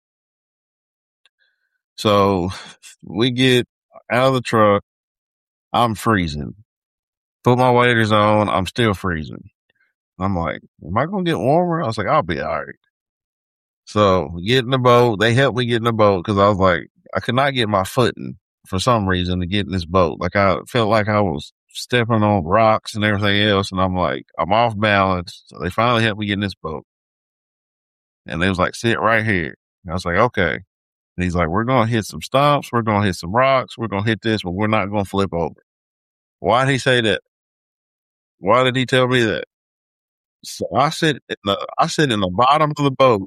So we get out of the truck. I'm freezing. Put my waders on. I'm still freezing. I'm like, am I going to get warmer? I was like, I'll be all right. So we get in the boat. They helped me get in the boat because I was like, I could not get my footing for some reason to get in this boat. Like I felt like I was stepping on rocks and everything else. And I'm like, I'm off balance. So they finally helped me get in this boat. And they was like, sit right here. And I was like, okay. And he's like, we're going to hit some stumps. We're going to hit some rocks. We're going to hit this, but we're not going to flip over. Why did he say that? Why did he tell me that? So I sit in the bottom of the boat.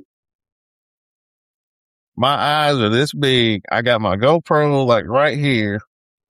My eyes are this big. I got my GoPro like right here.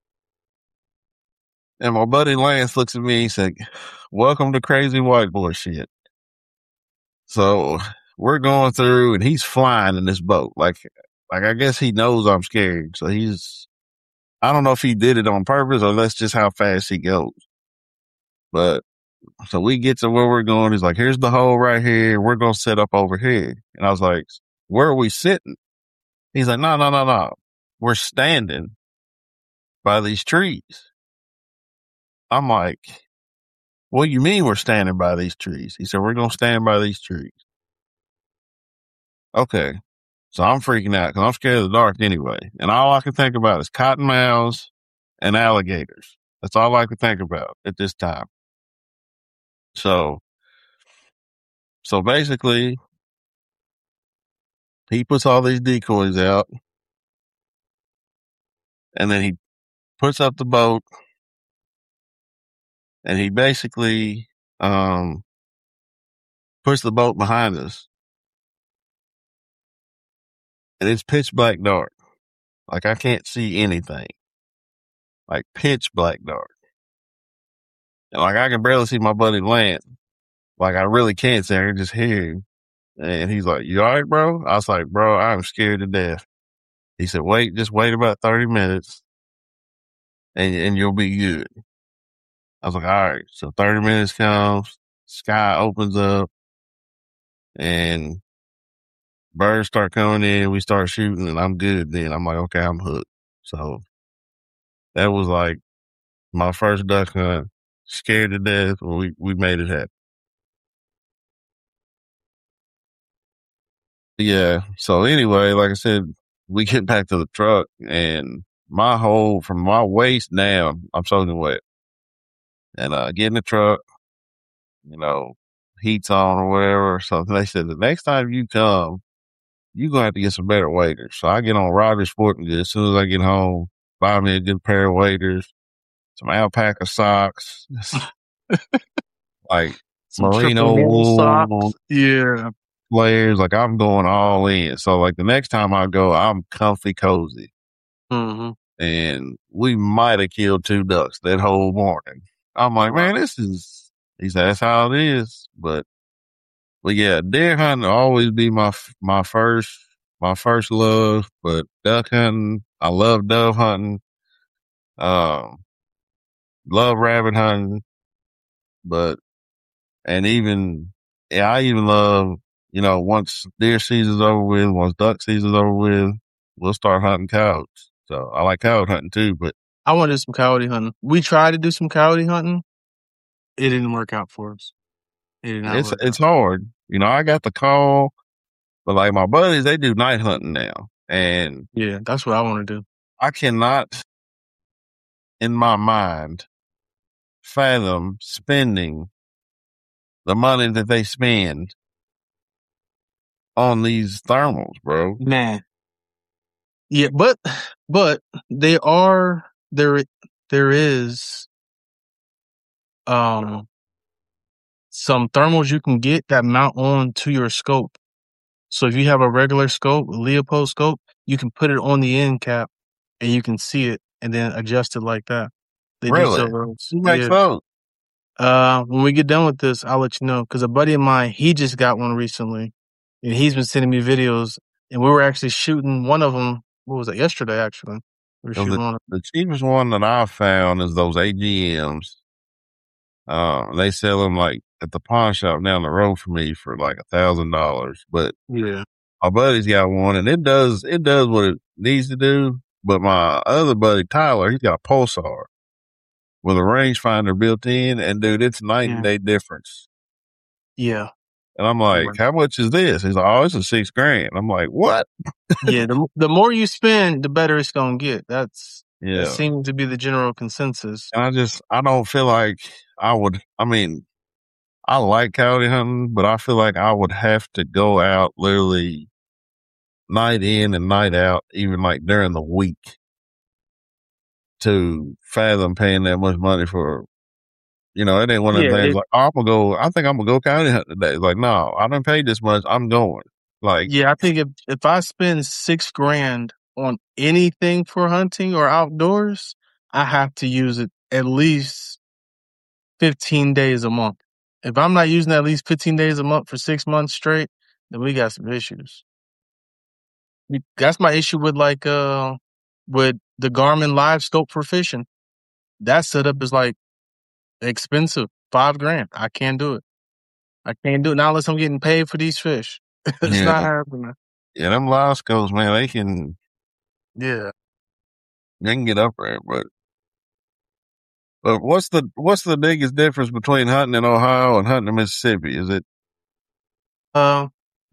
And my buddy Lance looks at me and said, welcome to crazy white boy shit. So we're going through and he's flying in this boat. Like I guess he knows I'm scared. So I don't know if he did it on purpose or that's just how fast he goes. But so we get to where we're going. He's like, here's the hole right here. We're going to set up over here. And I was like, where are we sitting? He's like, no. We're standing by these trees. I'm like, what do you mean we're standing by these trees? He said, we're going to stand by these trees. Okay. So I'm freaking out because I'm scared of the dark anyway. And all I can think about is cottonmouths and alligators. That's all I can think about at this time. So basically, he puts all these decoys out and then he puts up the boat and he basically puts the boat behind us. And it's pitch black dark. Like I can't see anything. Like pitch black dark. And like I can barely see my buddy Lance. Like I really can't see. I can just hear him. And he's like, you all right, bro? I was like, bro, I'm scared to death. He said, just wait about 30 minutes and you'll be good. I was like, all right. So 30 minutes comes, sky opens up and birds start coming in. We start shooting and I'm good then. I'm like, okay, I'm hooked. So that was like my first duck hunt. Scared to death. We made it happen. Yeah. So anyway, like I said, we get back to the truck and from my waist down, I'm soaking wet. And get in the truck, you know, heat's on or whatever. So they said the next time you come, you're gonna have to get some better waders. So I get on Rogers Sporting Goods as soon as I get home, buy me a good pair of waders, some alpaca socks, like some merino wool socks. Yeah. Players, like I'm going all in. So like the next time I go, I'm comfy cozy. Mm-hmm. And we might have killed 2 ducks that whole morning. I'm like, man, he said, that's how it is. But yeah, deer hunting will always be my first love. But duck hunting, I love dove hunting. Love rabbit hunting. I even love, you know, once deer season's over with, once duck season's over with, we'll start hunting coyotes. So I like coyote hunting too, but I want to do some coyote hunting. We tried to do some coyote hunting. It didn't work out for us. It's hard. You know, I got the call, but like my buddies, they do night hunting now. And yeah, that's what I want to do. I cannot, in my mind, fathom spending the money that they spend on these thermals, bro. Man. Yeah, but there is some thermals you can get that mount on to your scope. So if you have a regular scope, a Leupold scope, you can put it on the end cap and you can see it and then adjust it like that. Really? Who makes those? When we get done with this, I'll let you know. Because a buddy of mine, he just got one recently. And he's been sending me videos, and we were actually shooting one of them. What was it? Yesterday, actually. We were shooting one of the cheapest one that I found is those AGMs. They sell them like at the pawn shop down the road from me for like $1,000. But yeah, my buddy's got one, and it does what it needs to do. But my other buddy Tyler, he's got a Pulsar with a rangefinder built in, and dude, it's night and day difference. Yeah. And I'm like, how much is this? He's like, oh, it's $6,000. I'm like, what? Yeah, the more you spend, the better it's gonna get. That Yeah. seems to be the general consensus. And I don't feel like I would. I mean, I like coyote hunting, but I feel like I would have to go out literally night in and night out, even like during the week, to fathom paying that much money for, you know, it ain't one of them things like, oh, I think I'm gonna go coyote hunt today. Like, no, I didn't pay this much. I'm going. Like, yeah, I think if I spend $6,000 on anything for hunting or outdoors, I have to use it at least 15 days a month. If I'm not using at least 15 days a month for 6 months straight, then we got some issues. That's my issue with with the Garmin Live Scope for fishing. That setup is like expensive, $5,000. I can't do it. I can't do it not unless I'm getting paid for these fish. It's not happening. Yeah, them live scopes, man, they can get up there, but what's the biggest difference between hunting in Ohio and hunting in Mississippi? Is it? I'm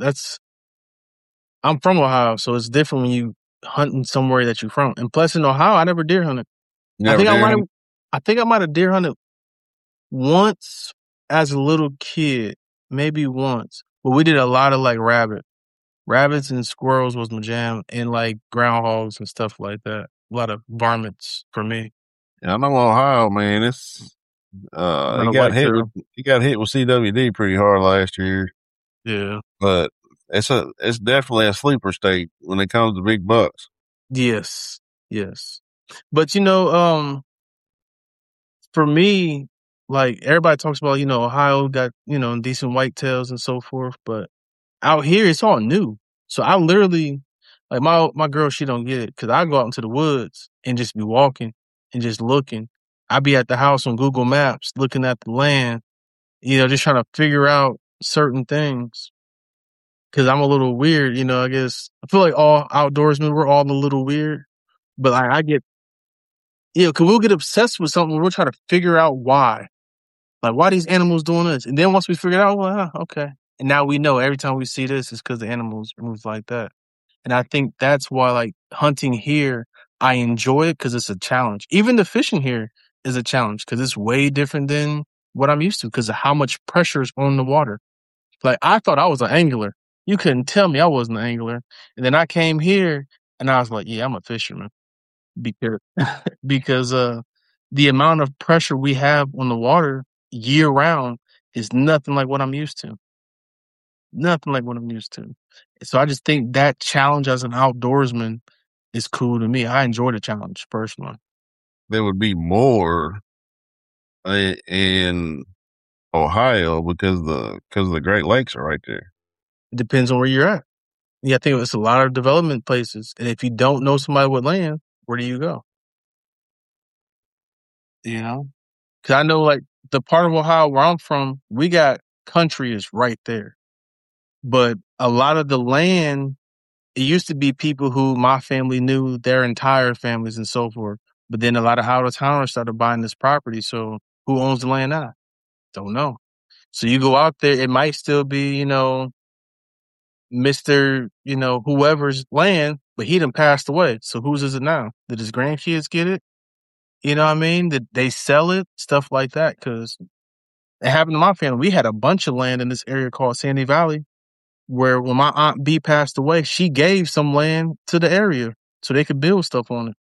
from Ohio, so it's different when you hunting somewhere that you're from. And plus, in Ohio, I never deer hunted. I think I might have deer hunted once as a little kid, maybe once. But we did a lot of like rabbits and squirrels was my jam, and like groundhogs and stuff like that. A lot of varmints for me. Yeah, I know Ohio, man. It's he got hit with CWD pretty hard last year. Yeah, but it's definitely a sleeper state when it comes to big bucks. Yes. But you know, for me, like everybody talks about, you know, Ohio got, you know, decent whitetails and so forth, but out here it's all new. So I literally, like my girl, she don't get it because I go out into the woods and just be walking and just looking. I be at the house on Google Maps looking at the land, you know, just trying to figure out certain things. Because I'm a little weird, you know, I guess. I feel like all outdoorsmen, we're all a little weird. But like, I get, because we'll get obsessed with something. We'll try to figure out why. Like, why these animals doing this? And then once we figure it out, well, okay. And now we know every time we see this, it's because the animals move like that. And I think that's why, like, hunting here, I enjoy it because it's a challenge. Even the fishing here is a challenge because it's way different than what I'm used to because of how much pressure is on the water. Like, I thought I was an angler. You couldn't tell me I wasn't an angler. And then I came here and I was like, yeah, I'm a fisherman. Because the amount of pressure we have on the water year round is nothing like what I'm used to. Nothing like what I'm used to. So I just think that challenge as an outdoorsman is cool to me. I enjoy the challenge personally. There would be more in Ohio because the Great Lakes are right there. It depends on where you're at. Yeah, I think it's a lot of development places. And if you don't know somebody with land, where do you go? You know? Because I know, like, the part of Ohio where I'm from, we got country is right there. But a lot of the land, it used to be people who my family knew their entire families and so forth. But then a lot of out-of-towners started buying this property. So who owns the land now? Don't know. So you go out there, it might still be, you know, Mr., you know, whoever's land, but he done passed away. So whose is it now? Did his grandkids get it? You know what I mean? Did they sell it? Stuff like that. Because it happened to my family. We had a bunch of land in this area called Sandy Valley, where when my Aunt B passed away, she gave some land to the area so they could build stuff on it.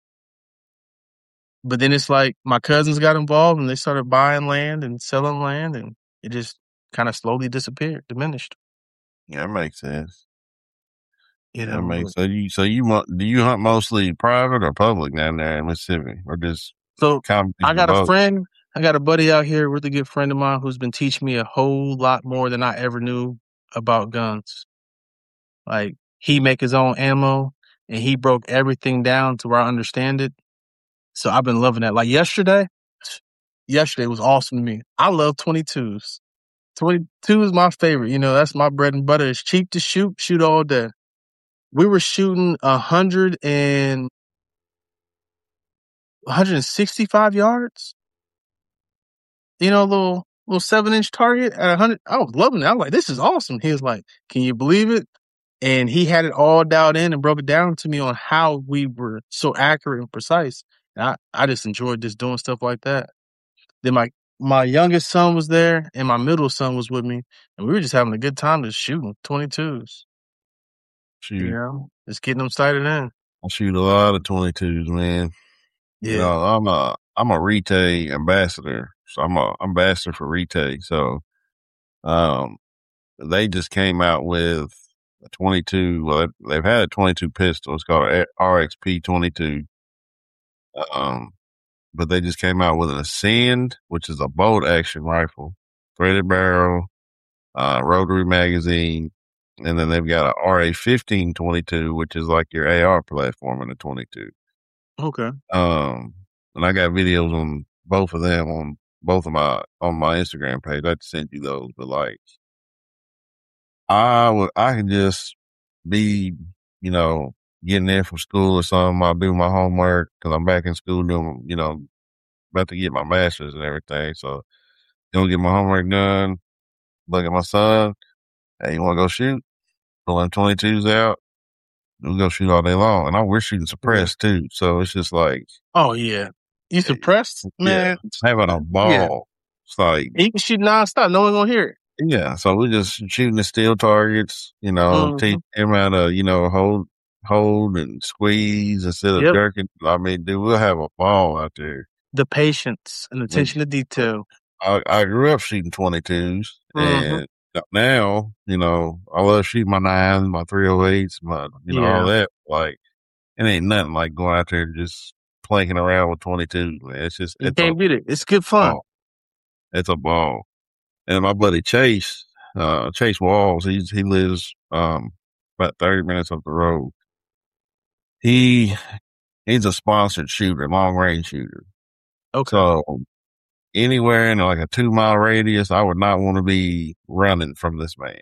But then it's like my cousins got involved and they started buying land and selling land, and it just kind of slowly disappeared, diminished. Yeah, that makes sense. You know, that makes do you hunt mostly private or public down there in Mississippi, or just I got a friend, I got a buddy out here, really good friend of mine who's been teaching me a whole lot more than I ever knew about guns. Like, he make his own ammo, and he broke everything down to where I understand it. So I've been loving that. Like yesterday was awesome to me. I love 22s. 22 is my favorite. You know, that's my bread and butter. It's cheap to shoot all day. We were shooting 165 yards. You know, little 7-inch target at 100. I was loving it. I was like, this is awesome. He was like, can you believe it? And he had it all dialed in and broke it down to me on how we were so accurate and precise. And I just enjoyed just doing stuff like that. Then my youngest son was there and my middle son was with me, and we were just having a good time just shooting 22s. Shoot. You know, just getting them sighted in. I shoot a lot of 22s, man. Yeah. You know, I'm a Rite ambassador. So I'm a ambassador for Rite. So, they just came out with a 22. Well, they've had a 22 pistol. It's called a RXP 22. But they just came out with an Ascend, which is a bolt action rifle, threaded barrel, rotary magazine, and then they've got a RA-15 22, which is like your AR platform in a 22. Okay. And I got videos on both of them on my Instagram page. I'd send you those, but like, I can just be, you know, getting in from school or something. I'll do my homework because I'm back in school doing, you know, about to get my master's and everything. So, gonna get my homework done. Look at my son. Hey, you want to go shoot? Pull them 22s out. We'll go shoot all day long. And we're shooting suppressed too. So it's just like, oh yeah, you suppressed, man. Yeah, having a ball. Yeah. It's like you can shoot nonstop. No one gonna hear it. Yeah, so we're just shooting the steel targets. You know, teach him how to, you know, hold and squeeze instead of jerking. I mean, dude, we'll have a ball out there. The patience and attention to detail. I grew up shooting 22s, and now, you know, I love shooting my 9s, my 308s, my, you know, all that. Like, it ain't nothing like going out there and just planking around with 22s, man. It's just, you can't beat it. It's good fun. Ball. It's a ball. And my buddy Chase Walls, he lives, about 30 minutes up the road. He's a sponsored shooter, long range shooter. Okay. So anywhere in like a 2-mile radius, I would not want to be running from this man.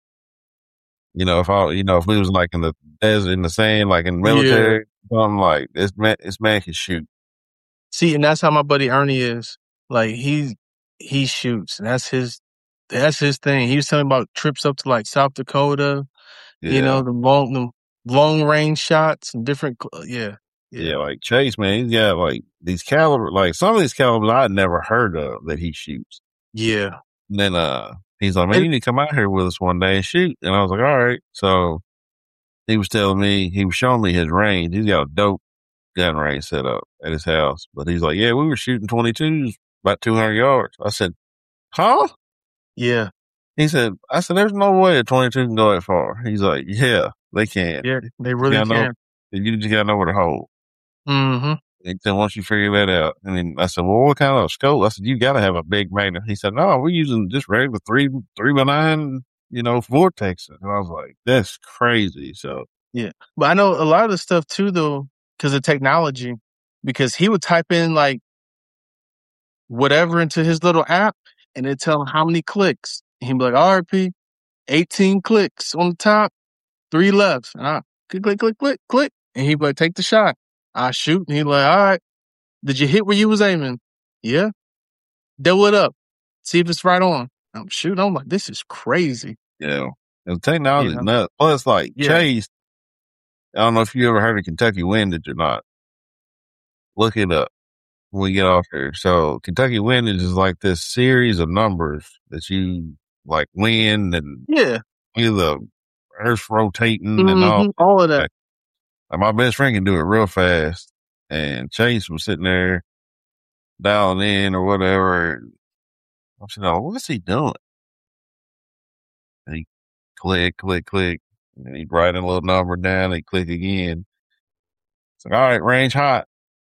You know, if we was like in the desert, in the sand, like in the military, something like this man can shoot. See, and that's how my buddy Ernie is. Like he shoots, and that's his thing. He was telling me about trips up to like South Dakota. Yeah. You know, the long range shots and different. Yeah, like Chase, man, he's got like these calibers, like some of these calibers I'd never heard of that he shoots. Yeah. And then he's like, man, you need to come out here with us one day and shoot. And I was like, all right. So he was showing me his range. He's got a dope gun range set up at his house. But he's like, yeah, we were shooting 22s about 200 yards. I said, huh? Yeah. I said, there's no way a 22 can go that far. He's like, yeah, they can. Yeah, they really can. You just gotta know where to hold. Mm-hmm. And then once you figure that out, and then I said, well, what kind of scope? I said, you gotta have a big magnet. He said, no, we're using just regular 3x9, you know, vortex. And I was like, that's crazy. So yeah, but I know a lot of the stuff too, though, because of technology. Because he would type in like whatever into his little app, and it'd tell him how many clicks. And he'd be like, RP, 18 clicks on the top, 3 left. And I click. And he'd be like, take the shot. I shoot. And he'd be like, all right, did you hit where you was aiming? Yeah. Double it up. See if it's right on. I'm shooting. I'm like, this is crazy. Yeah. And technology is nuts. Plus, like, Chase, I don't know if you ever heard of Kentucky Windage or not. Look it up when we get off here. So Kentucky Windage is like this series of numbers that you like win and the earth's rotating and all of that. Like my best friend can do it real fast. And Chase was sitting there dialing in or whatever. I'm saying, oh, what's he doing? And he click. And he'd write a little number down. He'd click again. It's like, all right, range hot.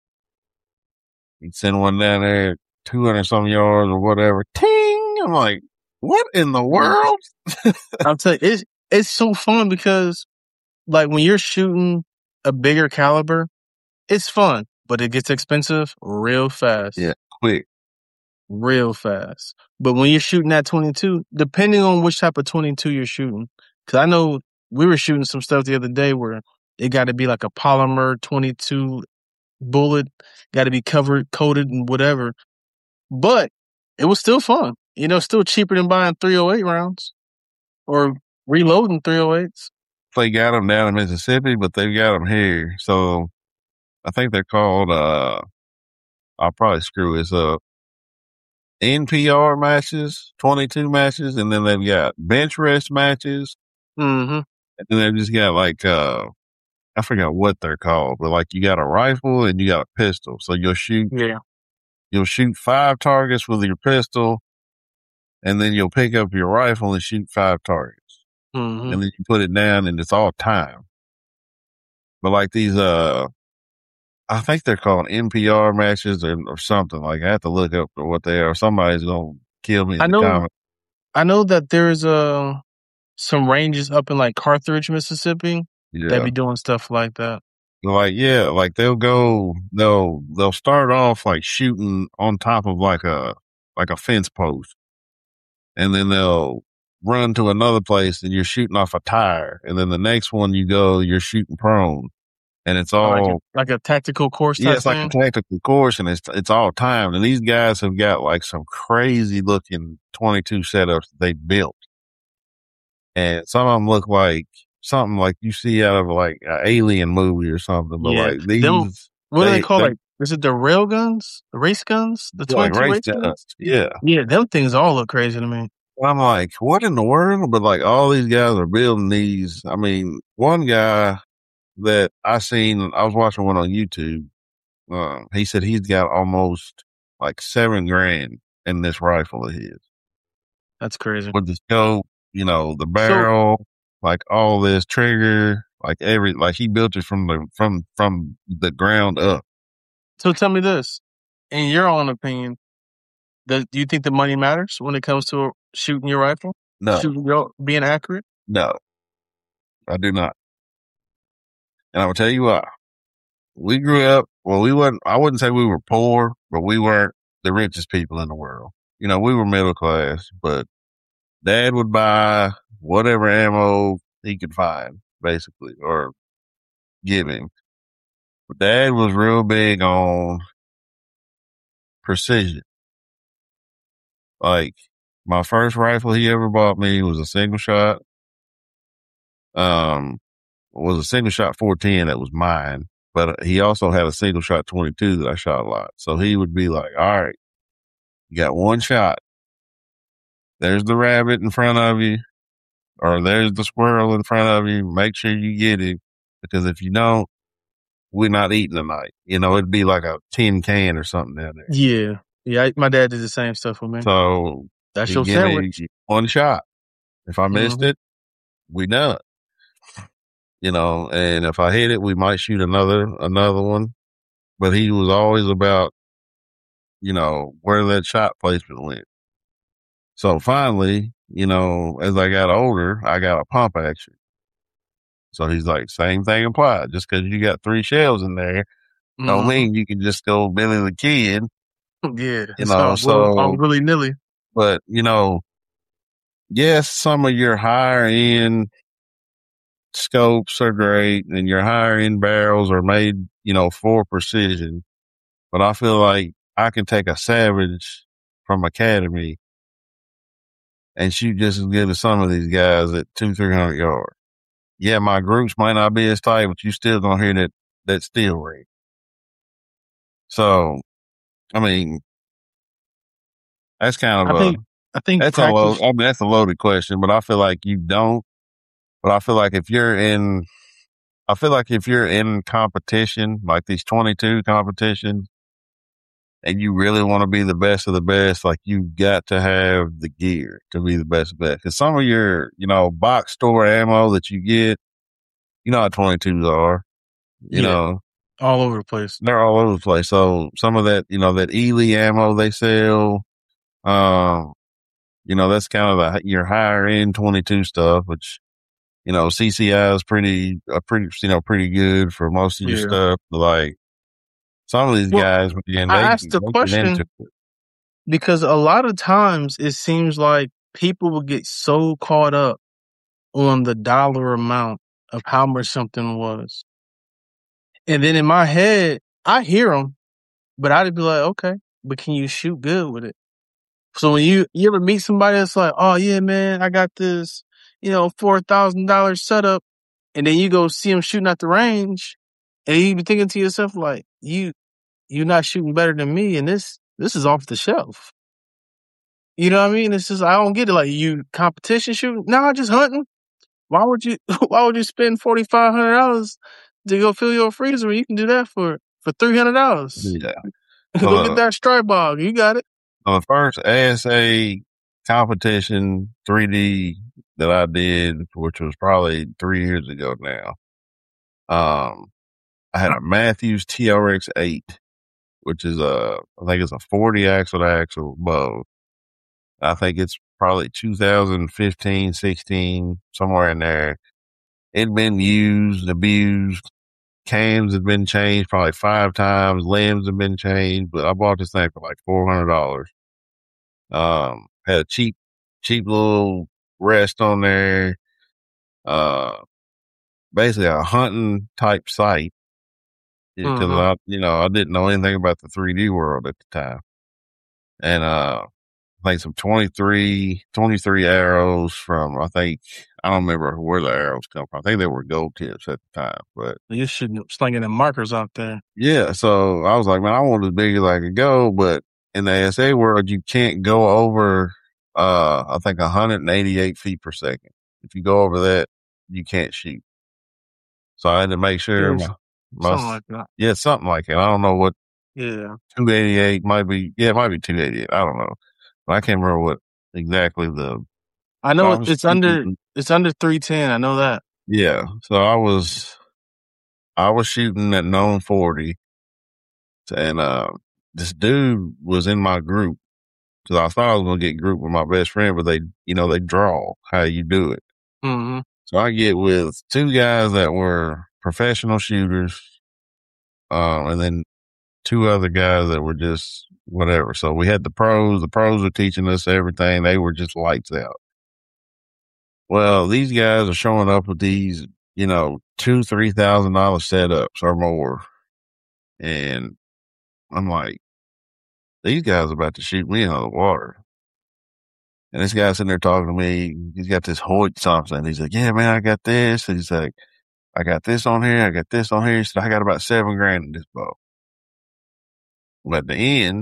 He'd send one down there, 200 some yards or whatever. Ting! I'm like, what in the world? I'll tell you, it's so fun because, like, when you're shooting a bigger caliber, it's fun, but it gets expensive real fast. Yeah, quick. Real fast. But when you're shooting that 22, depending on which type of 22 you're shooting, because I know we were shooting some stuff the other day where it got to be like a polymer 22 bullet, got to be coated and whatever. But it was still fun. You know, still cheaper than buying 308 rounds or reloading 308s. They got them down in Mississippi, but they've got them here. So I think they're called, I'll probably screw this up, NPR matches, 22 matches, and then they've got bench rest matches. Mm-hmm. And then they've just got like, I forgot what they're called, but like you got a rifle and you got a pistol. So you'll shoot 5 targets with your pistol, and then you'll pick up your rifle and shoot 5 targets. Mm-hmm. And then you put it down and it's all time. But like these, I think they're called NPR matches or something. Like I have to look up what they are. Somebody's gonna kill me in the comments. I know that there's some ranges up in like Carthage, Mississippi that be doing stuff like that. Like like they'll start off like shooting on top of like a fence post, and then they'll run to another place and you're shooting off a tire, and then the next one you're shooting prone. And it's all like a tactical course. Yeah, it's like a tactical course, and it's all timed. And these guys have got like some crazy looking 22 setups that they built, and some of them look like something like you see out of like an alien movie or something. But like these, what do they call it? Is it the rail guns, the race guns, the 22 race guns? Yeah, them things all look crazy to me. I'm like, what in the world? But like all these guys are building these. I mean, one guy that I was watching one on YouTube. He said he's got almost like $7,000 in this rifle of his. That's crazy. With the scope, the barrel, like all this trigger, like he built it from the ground up. So tell me this, in your own opinion, do you think the money matters when it comes to shooting your rifle? No. Being accurate? No, I do not. And I will tell you why. We grew up, I wouldn't say we were poor, but we weren't the richest people in the world. We were middle class, but Dad would buy whatever ammo he could find, basically, or give him. But Dad was real big on precision. Like, my first rifle he ever bought me was a single shot. Was a single shot 410 that was mine, but he also had a single shot 22 that I shot a lot. So he would be like, all right, you got one shot. There's the rabbit in front of you, or there's the squirrel in front of you. Make sure you get it, because if you don't, we're not eating tonight. It'd be like a tin can or something down there. Yeah. Yeah. My dad did the same stuff with me. So that's your sandwich. One shot. If I missed it, we done. And if I hit it, we might shoot another one. But he was always about, where that shot placement went. So finally, as I got older, I got a pump action. So he's like, same thing applied. Just because you got 3 shells in there, don't mean you can just go Billy the Kid. Yeah. So willy nilly. But, yes, some of your higher end scopes are great and your higher end barrels are made, for precision. But I feel like I can take a Savage from Academy and shoot just as good as some of these guys at 200-300 yards. Yeah, my groups might not be as tight, but you still gonna hear that steel ring. So, I mean, that's kind of I think that's a loaded question, but I feel like you don't. But I feel like if you're in competition, like these 22 competitions, and you really want to be the best of the best, like you've got to have the gear to be the best of the best. Cause some of your, box store ammo that you get, how 22s are, you know, all over the place. They're all over the place. So some of that, that Ely ammo they sell, that's kind of your higher end 22 stuff, which CCI is pretty good for most of your stuff. But like some of these guys, again, I asked the question because a lot of times it seems like people will get so caught up on the dollar amount of how much something was. And then in my head, I hear them, but I'd be like, okay, but can you shoot good with it? So when you ever meet somebody that's like, oh yeah, man, I got this, $4,000 setup, and then you go see them shooting at the range, and you be thinking to yourself like, you're not shooting better than me, and this is off the shelf. You know what I mean? It's just I don't get it. Like you competition shooting? No, just hunting. Why would you spend $4,500 to go fill your freezer when you can do that for $300? Yeah. Go get that strike bog. You got it. The first ASA competition 3D that I did, which was probably 3 years ago now, I had a Matthews TRX 8, which is I think it's a 40 axle to axle bow. I think it's probably 2015, 16, somewhere in there. It'd been used, abused. Cams had been changed probably 5 times. Limbs have been changed, but I bought this thing for like $400. Had a cheap little rest on there. Basically a hunting type site. Because I didn't know anything about the 3D world at the time. And, I think some 23 arrows from, I don't remember where the arrows come from. I think they were gold tips at the time, but you shouldn't slinging them markers out there. Yeah. So I was like, man, I want as big as I could go, but in the ASA world, you can't go over, I think 188 feet per second. If you go over that, you can't shoot. So I had to make sure something like that. Yeah, something like it. I don't know what. Yeah. 288 might be. Yeah, it might be 288. I don't know. I can't remember what exactly I know it's under 310. I know that. Yeah. So I was shooting at known 40, and this dude was in my group because I thought I was gonna get grouped with my best friend, but they draw how you do it. Mm-hmm. So I get with 2 guys that were professional shooters, and then 2 other guys that were just whatever. So we had the pros. The pros were teaching us everything. They were just lights out. Well, these guys are showing up with these, $2,000-$3,000 setups or more. And I'm like, these guys are about to shoot me out of the water. And this guy's sitting there talking to me. He's got this Hoyt something. He's like, yeah, man, I got this. And he's like, I got this on here. I got this on here. He said, I got about $7,000 in this bow. But at the end,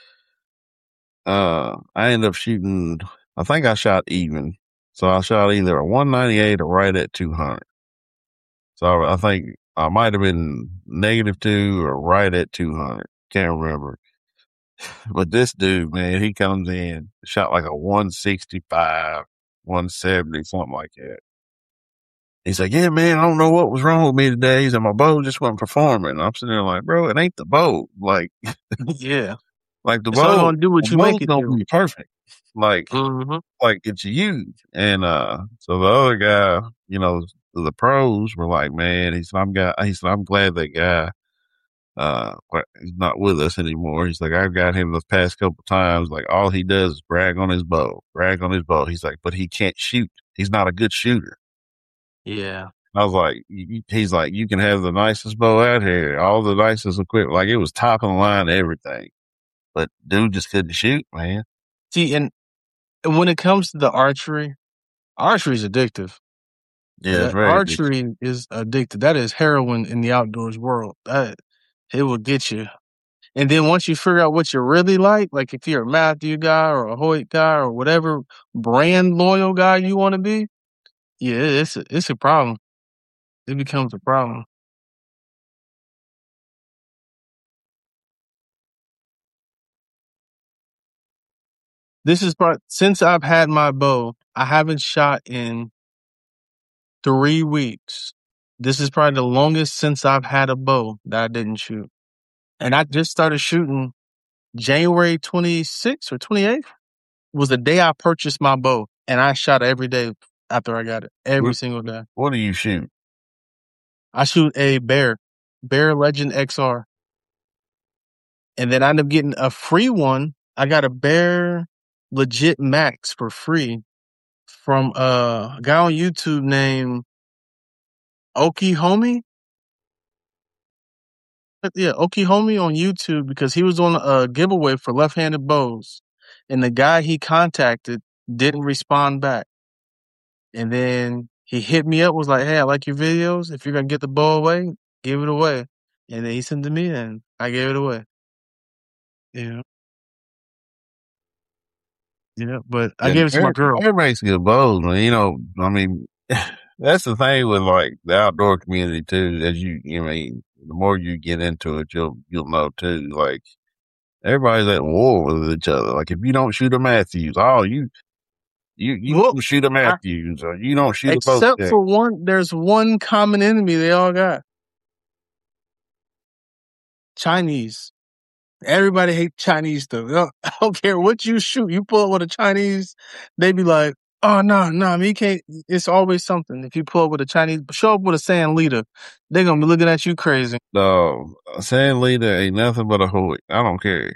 I ended up shooting, I think I shot even. So I shot either a 198 or right at 200. So I think I might have been -2 or right at 200. Can't remember. But this dude, man, he comes in, shot like a 165, 170, something like that. He's like, yeah, man, I don't know what was wrong with me today. He's like, my bow just wasn't performing. And I'm sitting there like, bro, it ain't the bow. Like, yeah. Like the bow gonna do what you make it do. Be perfect. Like, like it's you. And so the other guy, the pros were like, man, he said, I'm glad that guy he's not with us anymore. He's like, I've got him the past couple times. Like all he does is brag on his bow. He's like, but he can't shoot. He's not a good shooter. Yeah. I was like, he's like, you can have the nicest bow out here, all the nicest equipment. Like it was top of the line, everything. But dude just couldn't shoot, man. See, and when it comes to the archery is addictive. Yeah, it's very archery is addictive. That is heroin in the outdoors world. It will get you. And then once you figure out what you really like if you're a Matthew guy or a Hoyt guy or whatever brand loyal guy you want to be, yeah, it's a problem. It becomes a problem. This is since I've had my bow, I haven't shot in 3 weeks. This is probably the longest since I've had a bow that I didn't shoot. And I just started shooting January 26th or 28th was the day I purchased my bow. And I shot every day after I got it every single day. What do you shoot? I shoot a Bear Legend XR. And then I ended up getting a free one. I got a Bear Legit Max for free from a guy on YouTube named Okihomie. Yeah, Okihomie on YouTube, because he was on a giveaway for left-handed bows. And the guy he contacted didn't respond back. And then he hit me up, was like, hey, I like your videos. If you're going to get the bow away, give it away. And then he sent it to me and I gave it away. Yeah. Yeah, but I gave it to my girl. Bear makes good bows, man. You know, I mean, that's the thing with like the outdoor community too. As you mean, the more you get into it, you'll know too. Like everybody's at war with each other. Like if you don't shoot a Matthews, you don't shoot a Matthews, or you don't shoot a bow. Except for one, there's one common enemy they all got. Chinese. Everybody hates Chinese stuff. I don't care what you shoot. You pull up with a Chinese, they be like, oh, no, me can't. It's always something. If you pull up with a Chinese, show up with a sand leader, they're going to be looking at you crazy. No, a sand leader ain't nothing but a Hoyt. I don't care.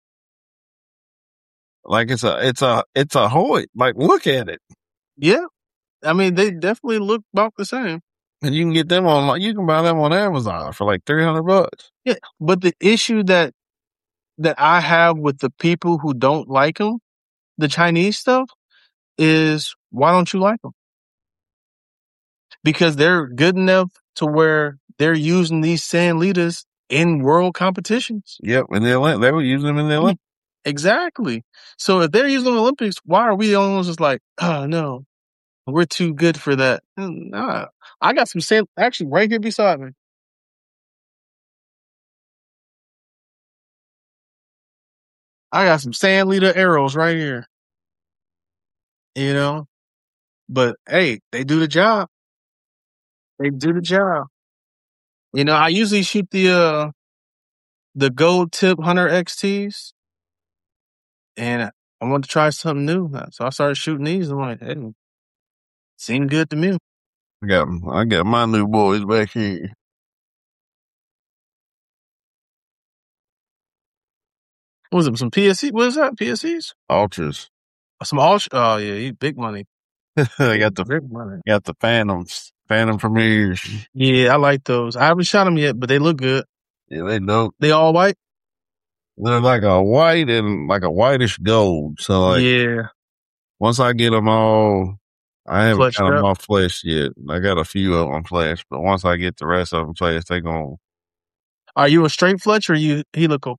Like it's a Hoyt. Like look at it. Yeah. I mean, they definitely look about the same. And you can get them you can buy them on Amazon for like $300. Yeah. But the issue that I have with the people who don't like them, the Chinese stuff, is why don't you like them? Because they're good enough to where they're using these sand leaders in world competitions. Yep, and they were using them in the Olympics. Exactly. So if they're using them in the Olympics, why are we the only ones just like, oh no, we're too good for that? Nah, I got some sand actually right here beside me. I got some sand leader arrows right here. You know, but hey, they do the job. They do the job. You know, I usually shoot the gold tip Hunter XTs, and I wanted to try something new. So I started shooting these. I'm like, hey, seemed good to me. I got my new boys back here. What was it? Some PSC? What is that? PSCs? Ultras. Some Ultras? Oh yeah, you big money. I got the big money. Got the Phantoms. Phantom Premiers. Yeah, I like those. I haven't shot them yet, but they look good. Yeah, they dope. They all white? They're like a white and like a whitish gold. So like, yeah. Once I get them all, I haven't got them all fleshed yet. I got a few of them fleshed, but once I get the rest of them fleshed, they gon'. Are you a straight fletch or you helical?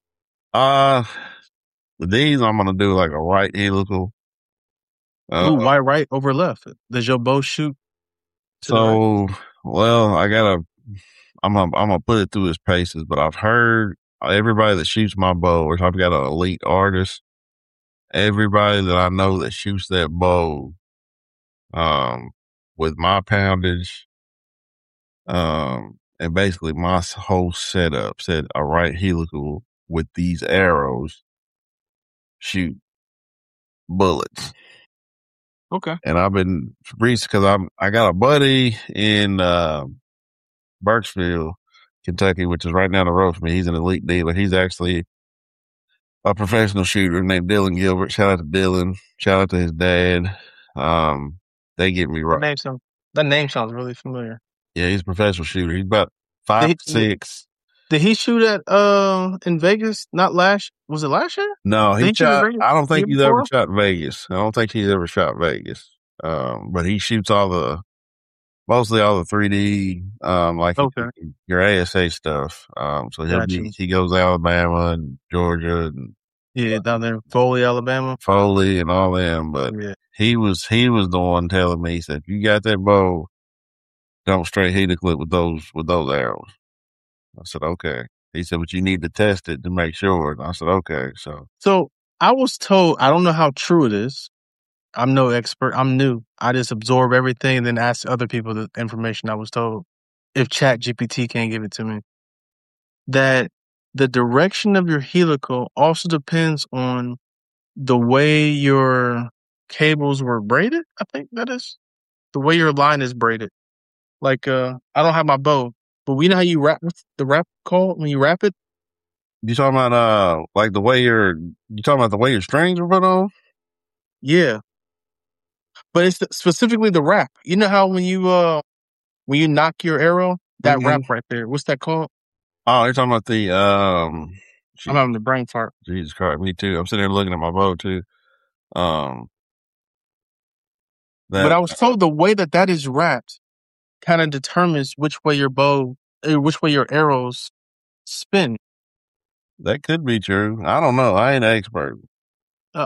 These I'm gonna do like a right helical. Why right over left? Does your bow shoot? So, well, I'm gonna put it through its paces, but I've heard everybody that shoots my bow, or if I've got an elite artist, everybody that I know that shoots that bow, with my poundage, and basically my whole setup said a right helical with these arrows shoot bullets. Okay. And I've been because I got a buddy in Burkesville, Kentucky, which is right down the road from me. He's an elite dealer. He's actually a professional shooter named Dylan Gilbert. Shout out to Dylan. Shout out to his dad. They get me right. That name sounds really familiar. Yeah, he's a professional shooter. He's about 5'6". Did he shoot at in Vegas? Was it last year? No, he shot. I don't think he's ever shot Vegas. I don't think he's ever shot Vegas. But he shoots mostly all the 3D, like your ASA stuff. So he goes to Alabama and Georgia and down there, Foley, Alabama, Foley and all them. But he was the one telling me, he said, if you got that bow, don't straight helical with those arrows. I said, okay. He said, but you need to test it to make sure. And I said, okay. So I was told, I don't know how true it is. I'm no expert. I'm new. I just absorb everything and then ask other people the information I was told. If ChatGPT can't give it to me, that the direction of your helical also depends on the way your cables were braided. I think that is. the way your line is braided. Like I don't have my bow, but we know how you wrap. What's the wrap called when you wrap it? You talking about like the way you talking about the way your strings are put on? Yeah, but it's specifically the wrap. You know how when you knock your arrow, that wrap right there. What's that called? Oh, you're talking about the I'm having the brain fart. Jesus Christ, me too. I'm sitting there looking at my bow too. But I was told the way that is wrapped kind of determines which way your arrows spin. That could be true. I don't know. I ain't an expert. I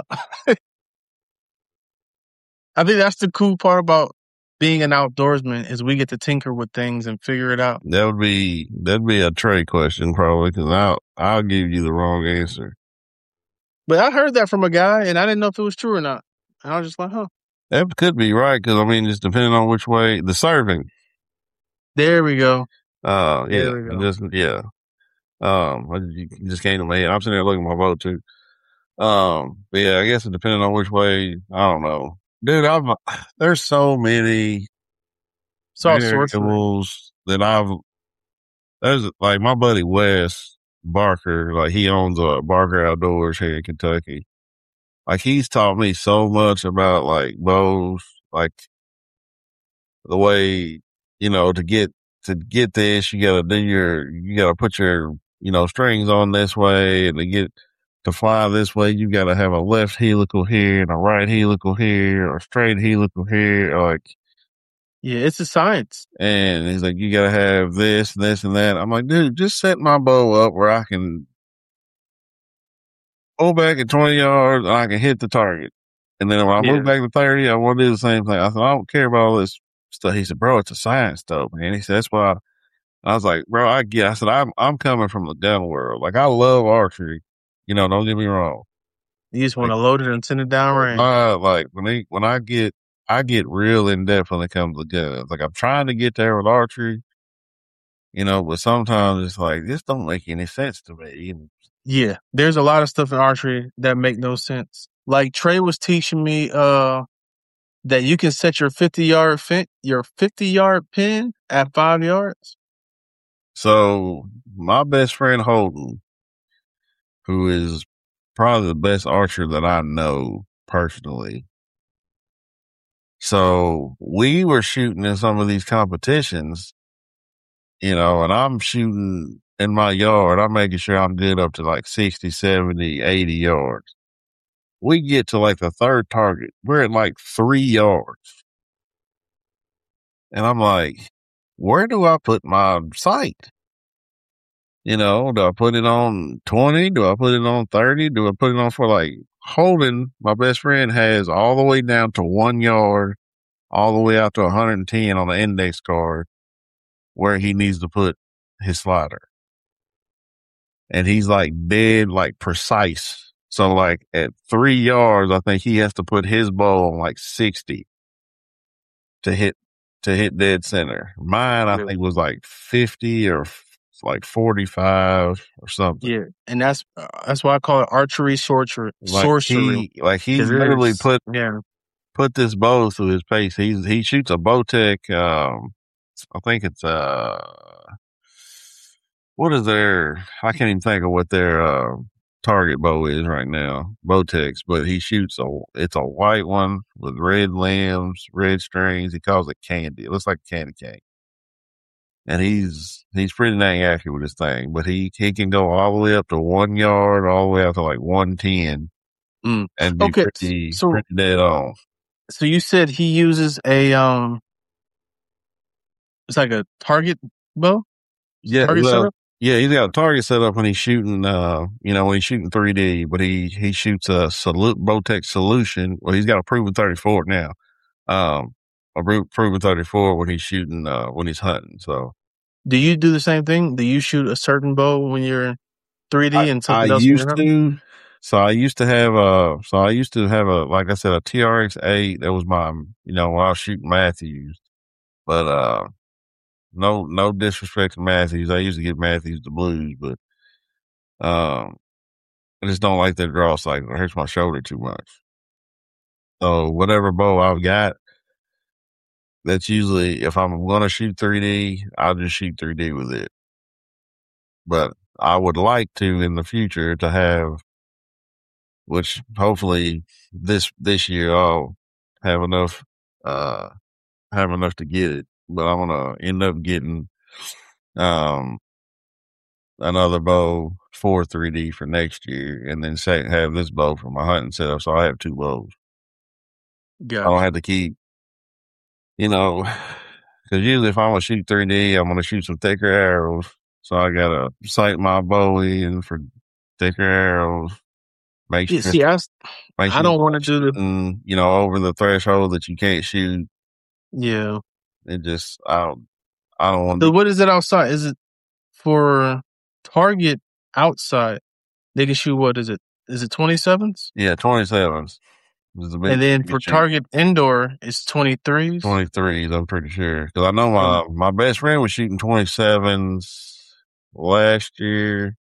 think that's the cool part about being an outdoorsman is we get to tinker with things and figure it out. That'd be a Trey question probably because I'll give you the wrong answer. But I heard that from a guy and I didn't know if it was true or not. And I was just like, huh. That could be right because I mean, just depending on which way the serving. There we go. Yeah, yeah. You just came to me. I'm sitting there looking at my boat too. But yeah, I guess depending on which way, I don't know, dude. There's so many variables that there's like my buddy Wes Barker, like he owns a Barker Outdoors here in Kentucky. Like he's taught me so much about like bows, like the way, to get this, you gotta put your, strings on this way, and to fly this way, you gotta have a left helical here and a right helical here or straight helical here. Like, yeah, it's a science. And he's like, you gotta have this, and that. I'm like, dude, just set my bow up where I can go back at 20 yards and I can hit the target. And then when I move back to 30, I want to do the same thing. I said, I don't care about all this stuff. He said, bro, it's a science though, man. He said, that's why I was like, bro, I said, I'm coming from the gun world. Like I love archery. Don't get me wrong. You just want to load it and send it down range. Like when I get real in depth when it comes to guns. Like I'm trying to get there with archery, but sometimes it's like, this don't make any sense to me. Yeah. There's a lot of stuff in archery that make no sense. Like Trey was teaching me, that you can set your 50-yard pin at 5 yards. So my best friend Holden, who is probably the best archer that I know personally. So we were shooting in some of these competitions, and I'm shooting in my yard. I'm making sure I'm good up to like 60, 70, 80 yards. We get to like the third target. We're at like 3 yards. And I'm like, where do I put my sight? Do I put it on 20? Do I put it on 30? Do I put it on for like Holden? My best friend has all the way down to 1 yard, all the way out to 110 on the index card where he needs to put his slider. And he's like dead, like precise. So like at 3 yards, I think he has to put his bow on like 60 to hit dead center. Mine, I think was like 50 or like 45 or something. Yeah. And that's why I call it archery sorcery. He literally put this bow through his pace. He shoots a Bowtech, I think it's, what is I can't even think of what their, target bow is right now, Bowtech's, but he shoots it's a white one with red limbs, red strings. He calls it candy. It looks like a candy cane. And he's pretty dang accurate with this thing, but he can go all the way up to 1 yard, all the way up to like 110 and be pretty dead on. So you said he uses it's like a target bow? Yeah. Yeah, he's got a target set up when he's shooting, when he's shooting 3D, but he shoots a Bowtech Solution. Well, he's got a Proven 34 now. A Proven 34 when he's shooting, when he's hunting. So, do you do the same thing? Do you shoot a certain bow when you're 3D and something else? I used to have like I said, a TRX-8. That was my, when I was shooting Matthews, but, no disrespect to Matthews. I used to give Matthews the blues, but I just don't like their draw cycle. It hurts my shoulder too much. So whatever bow I've got, that's usually, if I'm going to shoot 3D, I'll just shoot 3D with it. But I would like to in the future to have, which hopefully this year I'll have enough to get it. But I'm gonna end up getting another bow for 3D for next year, and then have this bow for my hunting setup. So I have 2 bows. Gotcha. I don't have to keep, because usually if I'm gonna shoot 3D, I'm gonna shoot some thicker arrows. So I gotta sight my bow in for thicker arrows. Make sure. See, I don't want to do the, over the threshold that you can't shoot. Yeah. It just, I don't want to. So what is it outside? Is it for target outside? They can shoot, what is it? Is it 27s? Yeah, 27s. And then for target indoor, it's 23s? 23s, I'm pretty sure. Because I know my best friend was shooting 27s last year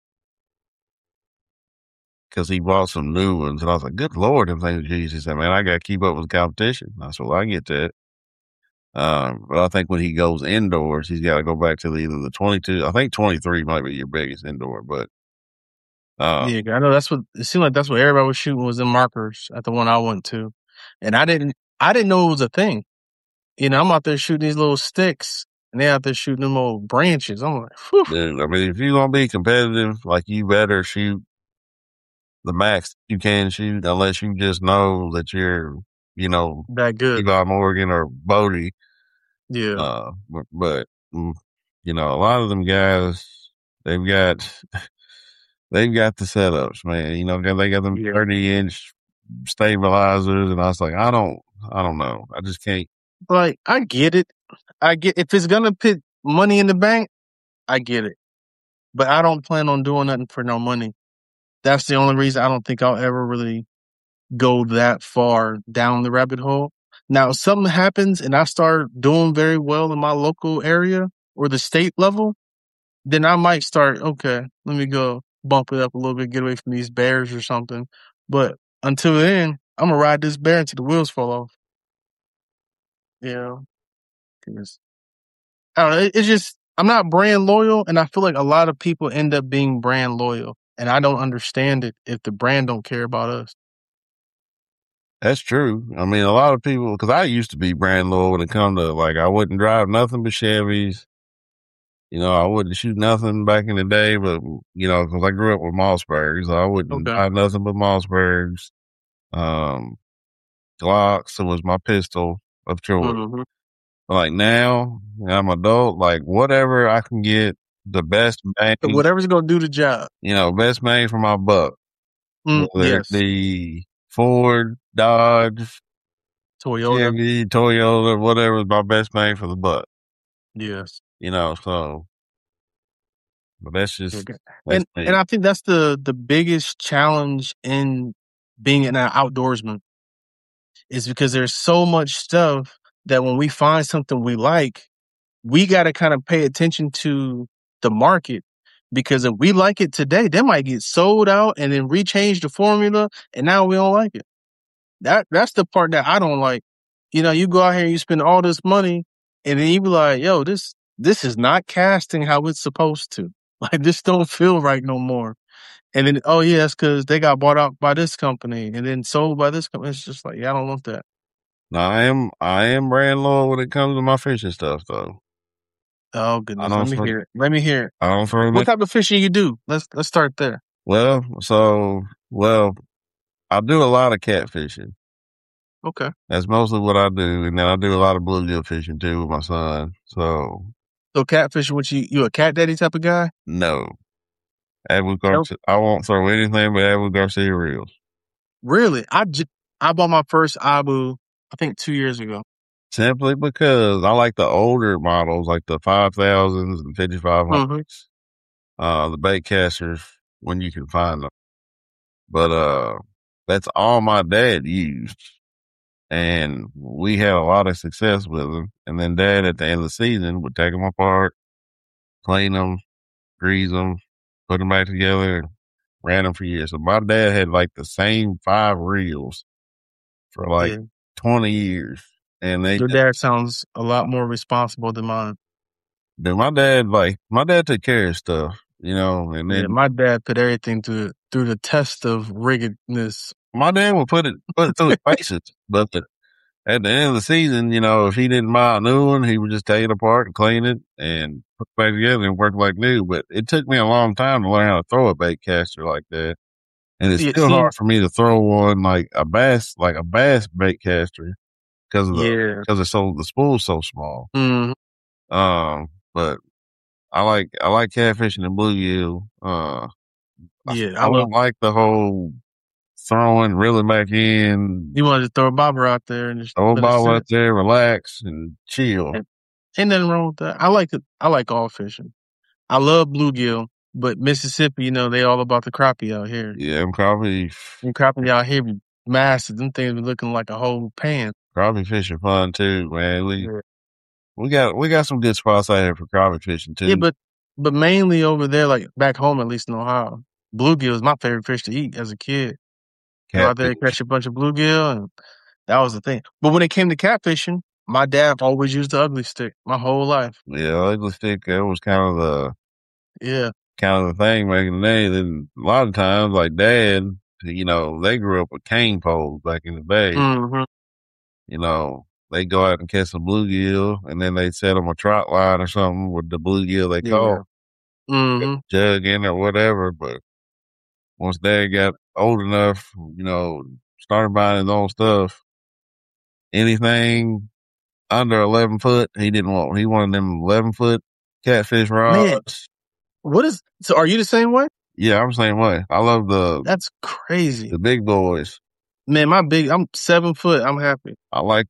because he bought some new ones. And I was like, good Lord, them things, Jesus. He said, man, I got to keep up with the competition. I said, well, I get that. But I think when he goes indoors, he's got to go back to either the 22. I think 23 might be your biggest indoor, but. Yeah, I know it seemed like that's what everybody was shooting was in markers at the one I went to. And I didn't know it was a thing. I'm out there shooting these little sticks and they're out there shooting them little branches. I'm like, whew. Dude, I mean, if you're going to be competitive, like you better shoot the max you can shoot unless you just know that you're, that good. Eli Morgan or Bodie. Yeah. But a lot of them guys, they've got the setups, man. They got them 30-inch stabilizers, and I was like, I don't know. I just can't. Like, I get it. If it's gonna put money in the bank, I get it. But I don't plan on doing nothing for no money. That's the only reason I don't think I'll ever really go that far down the rabbit hole. Now, if something happens and I start doing very well in my local area or the state level, then I might start, okay, let me go bump it up a little bit, get away from these bears or something. But until then, I'm going to ride this bear until the wheels fall off. Because I don't know, it's just, I'm not brand loyal, and I feel like a lot of people end up being brand loyal, and I don't understand it if the brand don't care about us. That's true. I mean, a lot of people, because I used to be brand loyal when it come to, like, I wouldn't drive nothing but Chevys. I wouldn't shoot nothing back in the day, but, because I grew up with Mossbergs, I wouldn't buy nothing but Mossbergs. Glocks, it was my pistol of choice. Mm-hmm. Like now, I'm adult, like whatever I can get the best bang. Whatever's going to do the job. Best bang for my buck. Whether it be Ford, Dodge, Toyota, Chevy, Toyota, whatever is my best bang for the buck. Yes. So, but that's just, and I think that's the biggest challenge in being an outdoorsman is because there's so much stuff that when we find something we like, we got to kind of pay attention to the market, because if we like it today, they might get sold out and then rechange the formula, and now we don't like it. That's the part that I don't like. You go out here and you spend all this money, and then you be like, yo, this is not casting how it's supposed to. Like, this don't feel right no more. And then, oh yeah, it's because they got bought out by this company and then sold by this company. It's just like, yeah, I don't want that. No, I am brand loyal when it comes to my fishing stuff, though. Oh goodness, let me hear it. I don't throw. What type of fishing you do? Let's start there. Well, I do a lot of catfishing. Okay, that's mostly what I do, and then I do a lot of bluegill fishing too with my son. So catfishing, what you a cat daddy type of guy? No, I won't throw anything but Abu Garcia reels. Really? I bought my first Abu, I think 2 years ago. Simply because I like the older models, like the 5000s and 5500s, the bait casters when you can find them. But that's all my dad used, and we had a lot of success with them. And then Dad, at the end of the season, would take them apart, clean them, grease them, put them back together, and ran them for years. So my dad had like the same 5 reels for 20 years. And Your dad sounds a lot more responsible than mine. Then my dad took care of stuff, and then my dad put everything through the test of riggedness. My dad would put it through his paces, but at the end of the season, if he didn't buy a new one, he would just take it apart and clean it and put it back together and work like new. But it took me a long time to learn how to throw a bait caster like that. And it's still hard for me to throw one like a bass bait caster because the spool's so small. Mm-hmm. But I like catfishing and bluegill. I don't like the whole throwing, reeling back in. You want to throw a bobber out there and just throw a bobber out there, relax and chill. Ain't nothing wrong with that. I like it. I like all fishing. I love bluegill, but Mississippi, they all about the crappie out here. Yeah, them crappie out here be massive. Them things be looking like a whole pan. Crappie fishing fun too, man. We got some good spots out here for crappie fishing too. Yeah, but mainly over there, like back home, at least in Ohio, bluegill is my favorite fish to eat as a kid. Go out there, catch a bunch of bluegill, and that was the thing. But when it came to catfishing, my dad always used the ugly stick my whole life. Yeah, ugly stick, that was kind of the thing back in the day. Then a lot of times, like Dad, they grew up with cane poles back in the day. Mm-hmm. They go out and catch some bluegill, and then they set them a trot line or something with the bluegill they caught, jug in or whatever. But once Dad got old enough, started buying his own stuff, anything under 11 foot, he didn't want. He wanted them 11-foot catfish rods. Man, so are you the same way? Yeah, I'm the same way. I love that's crazy. The big boys. Man, I'm 7 foot. I'm happy. I like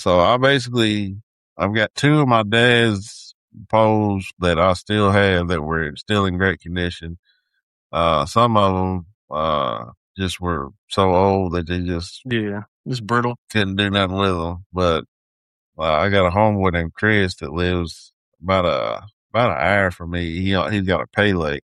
I've got 2 of my dad's poles that I still have that were still in great condition. Some of them, just were so old that they just brittle. Couldn't do nothing with them. But I got a homeboy named Chris that lives about an hour from me. He's got a pay lake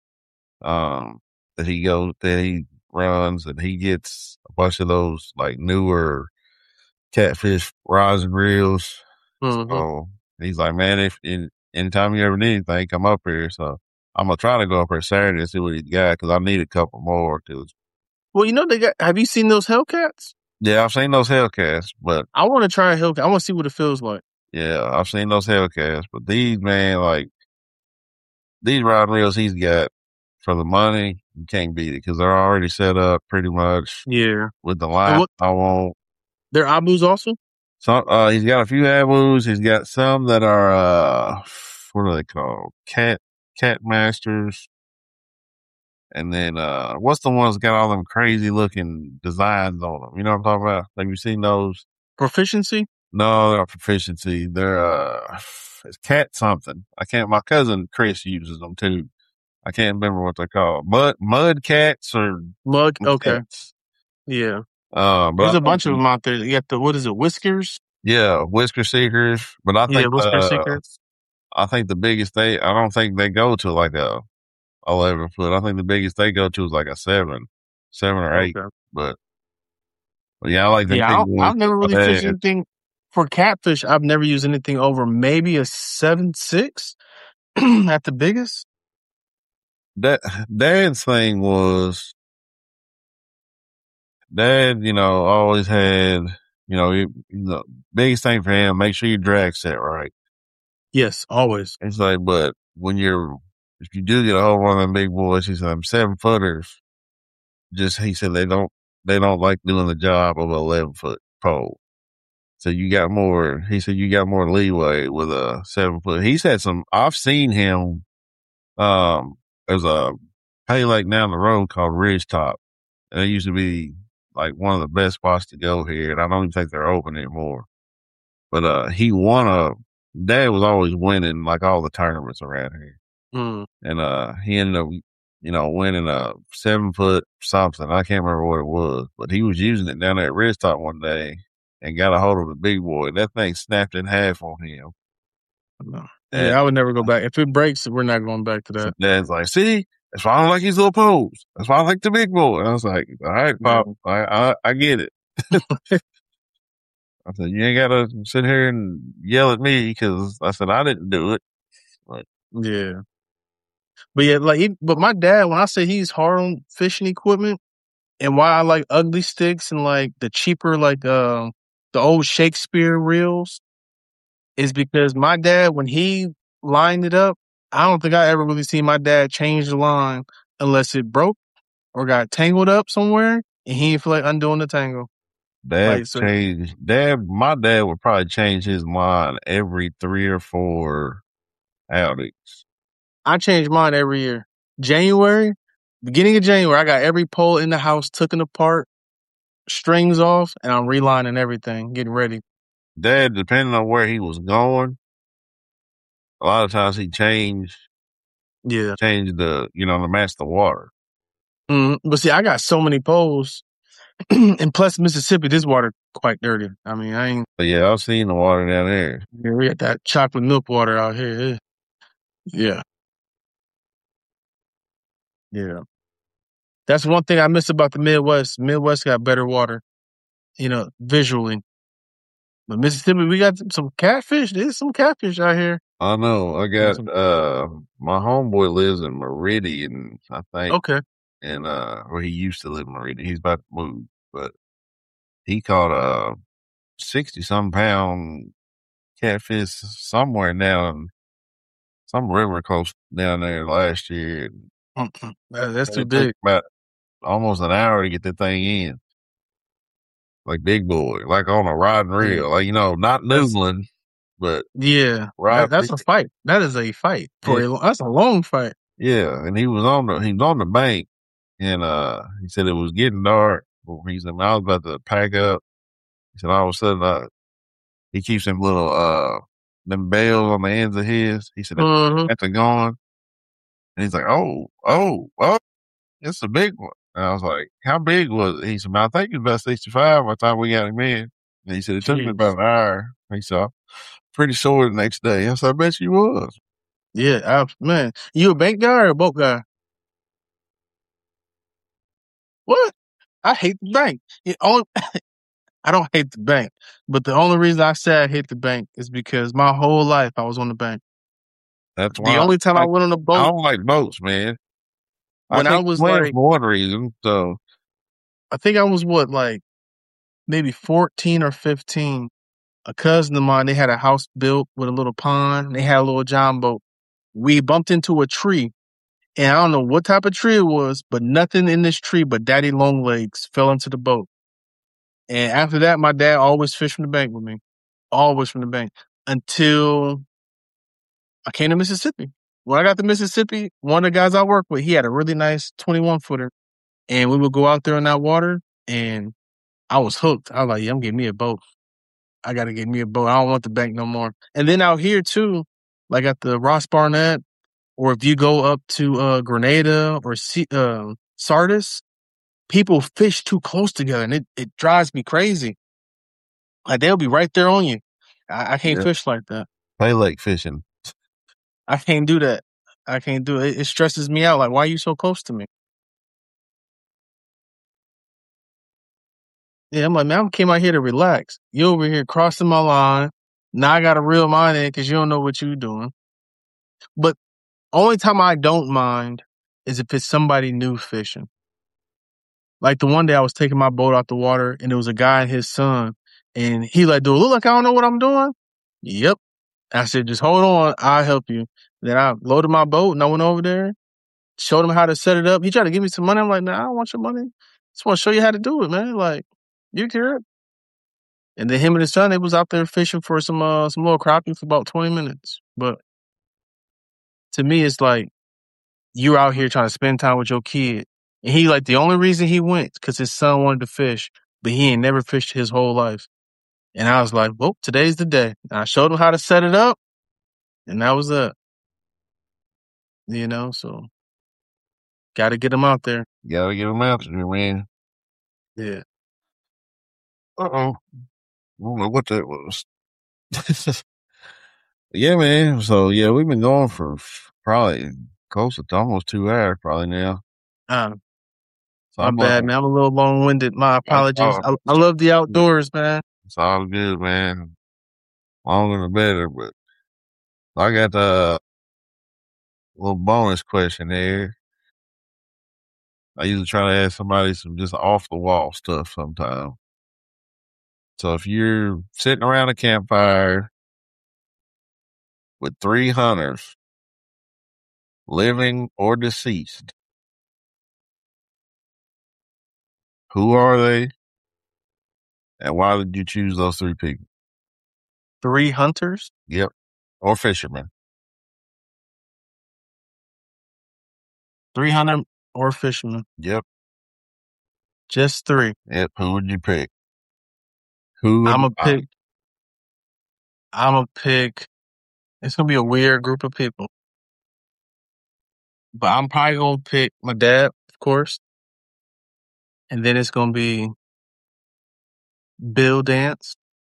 that he runs, and he gets a bunch of those like newer catfish rods and reels. Mm-hmm. So he's like, man, anytime you ever need anything, come up here. So I'm gonna try to go up here Saturday and see what he's got because I need a couple more. Well, have you seen those Hellcats? Yeah, I've seen those Hellcats, but I want to try a Hellcat. I want to see what it feels like. Yeah, I've seen those Hellcats, but these, man, like these rod reels he's got for the money, you can't beat it because they're already set up pretty much. Yeah, with the line I want. They're Abus also. So he's got a few Abus. He's got some that are what are they called? Cat Masters. And then, what's the ones that got all them crazy looking designs on them? You know what I'm talking about? Have you seen those? Proficiency? No, they're not Proficiency. They're, it's Cat something. my cousin Chris uses them too. I can't remember what they're called. Mud cats or mud. Okay. Cats. Yeah. But there's a bunch of them out there. You got the, what is it? Whiskers? Yeah. Whisker Seekers. But I think, Whisker Seekers. I think the biggest I don't think they go to like a 11 foot. I think the biggest they go to is like a 7 or 8. Okay. But yeah, I like the big ones. I've never really fished anything for catfish. I've never used anything over maybe a 7.6 at the biggest. Dad's thing was Dad, always had, the biggest thing for him, make sure your drag set right. Yes, always. It's like, but if you do get a hold of one of them big boys, he said, 7-footers, he said they don't like doing the job of an 11-foot pole. So you got more leeway with a 7-foot. He's had I've seen him, there's a pay lake down the road called Ridgetop. And it used to be like one of the best spots to go here. And I don't even think they're open anymore. But, Dad was always winning like all the tournaments around here. And, he ended up, winning a 7-foot something. I can't remember what it was, but he was using it down there at Ridgetop one day and got a hold of a big boy. That thing snapped in half on him. No. Yeah, I would never go back. If it breaks, we're not going back to that. So Dad's like, see, that's why I don't like these little poles. That's why I like the big boy. And I was like, all right, Pop, I get it. I said, you ain't got to sit here and yell at me because I said I didn't do it. But Yeah. But yeah, but my dad, when I say he's hard on fishing equipment, and why I like ugly sticks and like the cheaper, like the old Shakespeare reels, is because my dad, when he lined it up, I don't think I ever really seen my dad change the line unless it broke or got tangled up somewhere, and he didn't feel like undoing the tangle. my dad would probably change his line every 3 or 4 outings. I change mine every year. Beginning of January, I got every pole in the house taken apart, strings off, and I'm relining everything, getting ready. Dad, depending on where he was going, a lot of times he changed the, to match the water. But see, I got so many poles, and plus Mississippi, this water quite dirty. I mean, But yeah, I've seen the water down there. Yeah, we got that chocolate milk water out here. Yeah. Yeah. That's one thing I miss about the Midwest. Midwest got better water, visually. But Mississippi, we got some catfish. There's some catfish out here. I know. I got my homeboy lives in Meridian, I think. Okay. And where he used to live in Meridian. He's about to move, but he caught a 60-some pound catfish somewhere down some river close down there last year. That's too big. About almost an hour to get that thing in. Like big boy, like on a rod and reel, not noodling, but yeah, that's a fight. That is a fight that's a long fight. Yeah, and he was on the bank, and he said it was getting dark. He said I was about to pack up. He said all of a sudden he keeps them little them bells on the ends of his. He said that's gone, and he's like, oh, it's a big one. And I was like, how big was it? He said, I think it was about 65 by the time we got him in. And he said, it took me about an hour. He said, I'm pretty sore the next day. I said, I bet you was. Yeah, man. You a bank guy or a boat guy? What? I hate the bank. I don't hate the bank. But the only reason I say I hate the bank is because my whole life I was on the bank. That's why the only time I went on a boat. I don't like boats, man. When I was like, for one reason, so I think I was maybe 14 or 15. A cousin of mine, they had a house built with a little pond. They had a little john boat. We bumped into a tree, and I don't know what type of tree it was, but nothing in this tree but Daddy Longlegs fell into the boat. And after that, my dad always fished from the bank with me, always from the bank, until I came to Mississippi. When I got to Mississippi, one of the guys I worked with, he had a really nice 21-footer, and we would go out there in that water, and I was hooked. I was like, yeah, I'm getting me a boat. I got to get me a boat. I don't want the bank no more. And then out here, too, like at the Ross Barnett, or if you go up to Grenada or Sardis, people fish too close together, and it drives me crazy. Like, they'll be right there on you. I can't fish like that. Pay lake fishing. I can't do that. I can't do it. It stresses me out. Like, why are you so close to me? Yeah, I'm like, man, I came out here to relax. You over here crossing my line. Now I got to reel mine in because you don't know what you're doing. But only time I don't mind is if it's somebody new fishing. Like the one day I was taking my boat out the water and it was a guy and his son. And he like, do it look like I don't know what I'm doing? Yep. I said, just hold on. I'll help you. Then I loaded my boat and I went over there, showed him how to set it up. He tried to give me some money. I'm like, nah, I don't want your money. Just want to show you how to do it, man. Like, you care. And then him and his son, they was out there fishing for some little crappie for about 20 minutes. But to me, it's like, you're out here trying to spend time with your kid. And he like, the only reason he went because his son wanted to fish, but he ain't never fished his whole life. And I was like, well, today's the day. And I showed him how to set it up. And that was it. So got to get him out there. Got to get him out there, man. Yeah. Uh-oh. I don't know what that was. Yeah, man. So, yeah, we've been going for probably close to almost 2 hours probably now. My bad, man. I'm a little long-winded. My apologies. I love the outdoors, man. It's all good, man. Longer the better, but I got the little bonus question there. I usually try to ask somebody some just off the wall stuff sometimes. So if you're sitting around a campfire with 3 hunters, living or deceased, who are they? And why did you choose those 3 people? 3 hunters? Yep. Or fishermen. 300 or fishermen. Yep. Just 3. Yep. Who would you pick? Who? I'm gonna pick. It's gonna be a weird group of people, but I'm probably gonna pick my dad, of course, and then it's gonna be Bill Dance.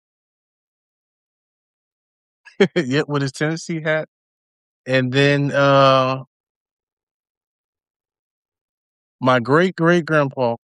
Yep, with his Tennessee hat, and then my great grandpa,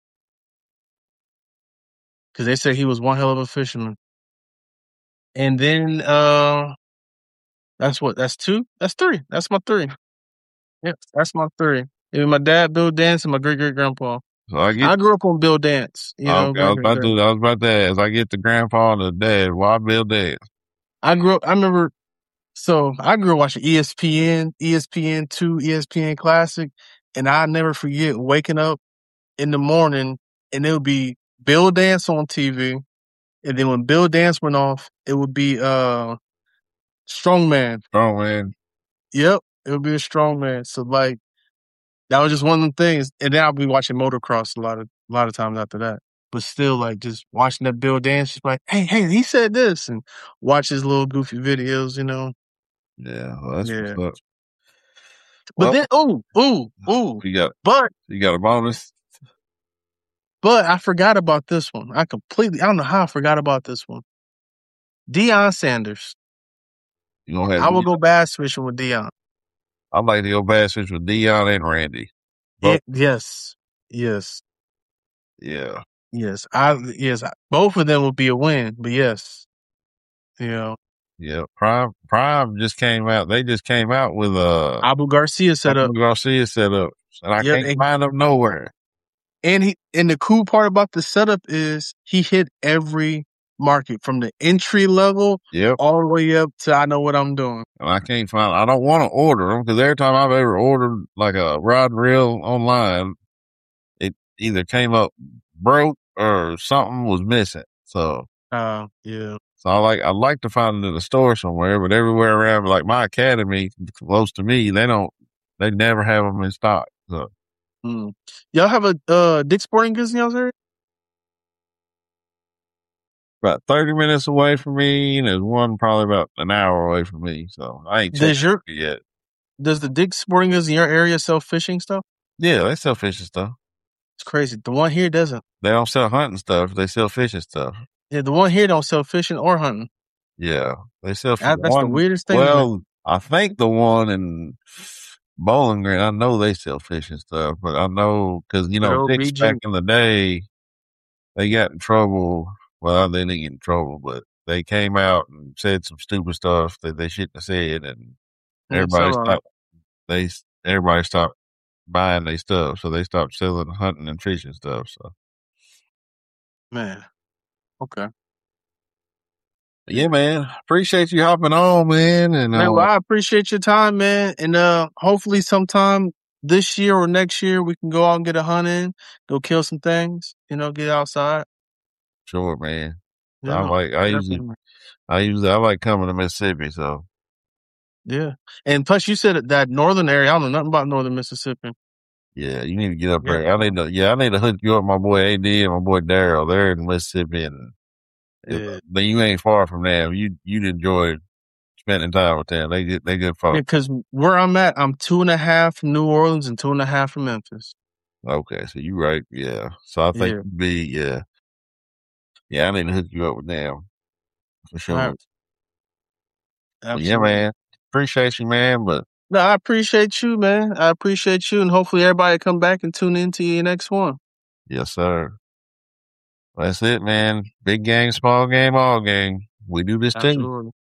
because they said he was one hell of a fisherman. And then that's 2. That's 3. That's my 3. Yep, that's my 3. It was my dad, Bill Dance, and my great grandpa. So I grew up on Bill Dance. You know, I was about to ask. I get the grandpa and the dad. Why Bill Dance? I grew up watching ESPN, ESPN2, ESPN Classic, and I never forget waking up in the morning and it would be Bill Dance on TV. And then when Bill Dance went off, it would be Strongman. Strongman. Yep, it would be a Strongman. So like that was just one of them things. And then I'll be watching motocross a lot of times after that. But still, like just watching that Bill Dance, just like, hey, he said this, and watch his little goofy videos, you know. Yeah, well, that's what's up. But then, you got a bonus. But I forgot about this one. I don't know how I forgot about this one. Deion Sanders. I will go bass fishing with Deion. I'd like to go bass fishing with Deion and Randy. Yes. Yeah. Yes. Both of them would be a win, but yes. You know. Yeah. Prime just came out. They just came out with Abu Garcia setup. And I can't find them nowhere. And the cool part about the setup is he hit every market from the entry level all the way up to I know what I'm doing. And I can't find. I don't want to order them because every time I've ever ordered like a rod and reel online, it either came up broke or something was missing. So yeah. So I'd like to find it in the store somewhere, but everywhere around, like my academy close to me, they never have them in stock. So. Y'all have a Dick's Sporting Goods in y'all's area? About 30 minutes away from me, and there's one probably about an hour away from me. So I ain't checked it yet. Does the Dick's Sporting Goods in your area sell fishing stuff? Yeah, they sell fishing stuff. It's crazy. The one here doesn't. They don't sell hunting stuff. They sell fishing stuff. Yeah, the one here don't sell fishing or hunting. Yeah, they sell. That's the weirdest thing. Well, I think the one in Bowling Green, I know they sell fishing stuff, but I know because Dick's back in the day, they got in trouble. Well, they didn't get in trouble, but they came out and said some stupid stuff that they shouldn't have said, and everybody stopped buying their stuff, so they stopped selling hunting and fishing stuff. So, man, okay. Yeah, man. Appreciate you hopping on, man. And I appreciate your time, man. And hopefully sometime this year or next year we can go out and get a hunt in, go kill some things, get outside. Sure, man. Yeah, I like coming to Mississippi, so. Yeah. And plus you said that northern area, I don't know nothing about northern Mississippi. Yeah, you need to get up there. I need to hook you up, my boy AD and my boy Daryl. They're in Mississippi, and then you ain't far from them. You'd enjoy spending time with them. They good folks. Yeah, because where I'm at, I'm 2.5 from New Orleans and 2.5 from Memphis. Okay, so you right, yeah. So I think yeah, I need to hook you up with them for sure. Right. Yeah, man. Appreciate you, man. But no, I appreciate you, man. I appreciate you, and hopefully everybody come back and tune in to your next one. Yes, sir. That's it, man. Big game, small game, all game. We do this too. Absolutely.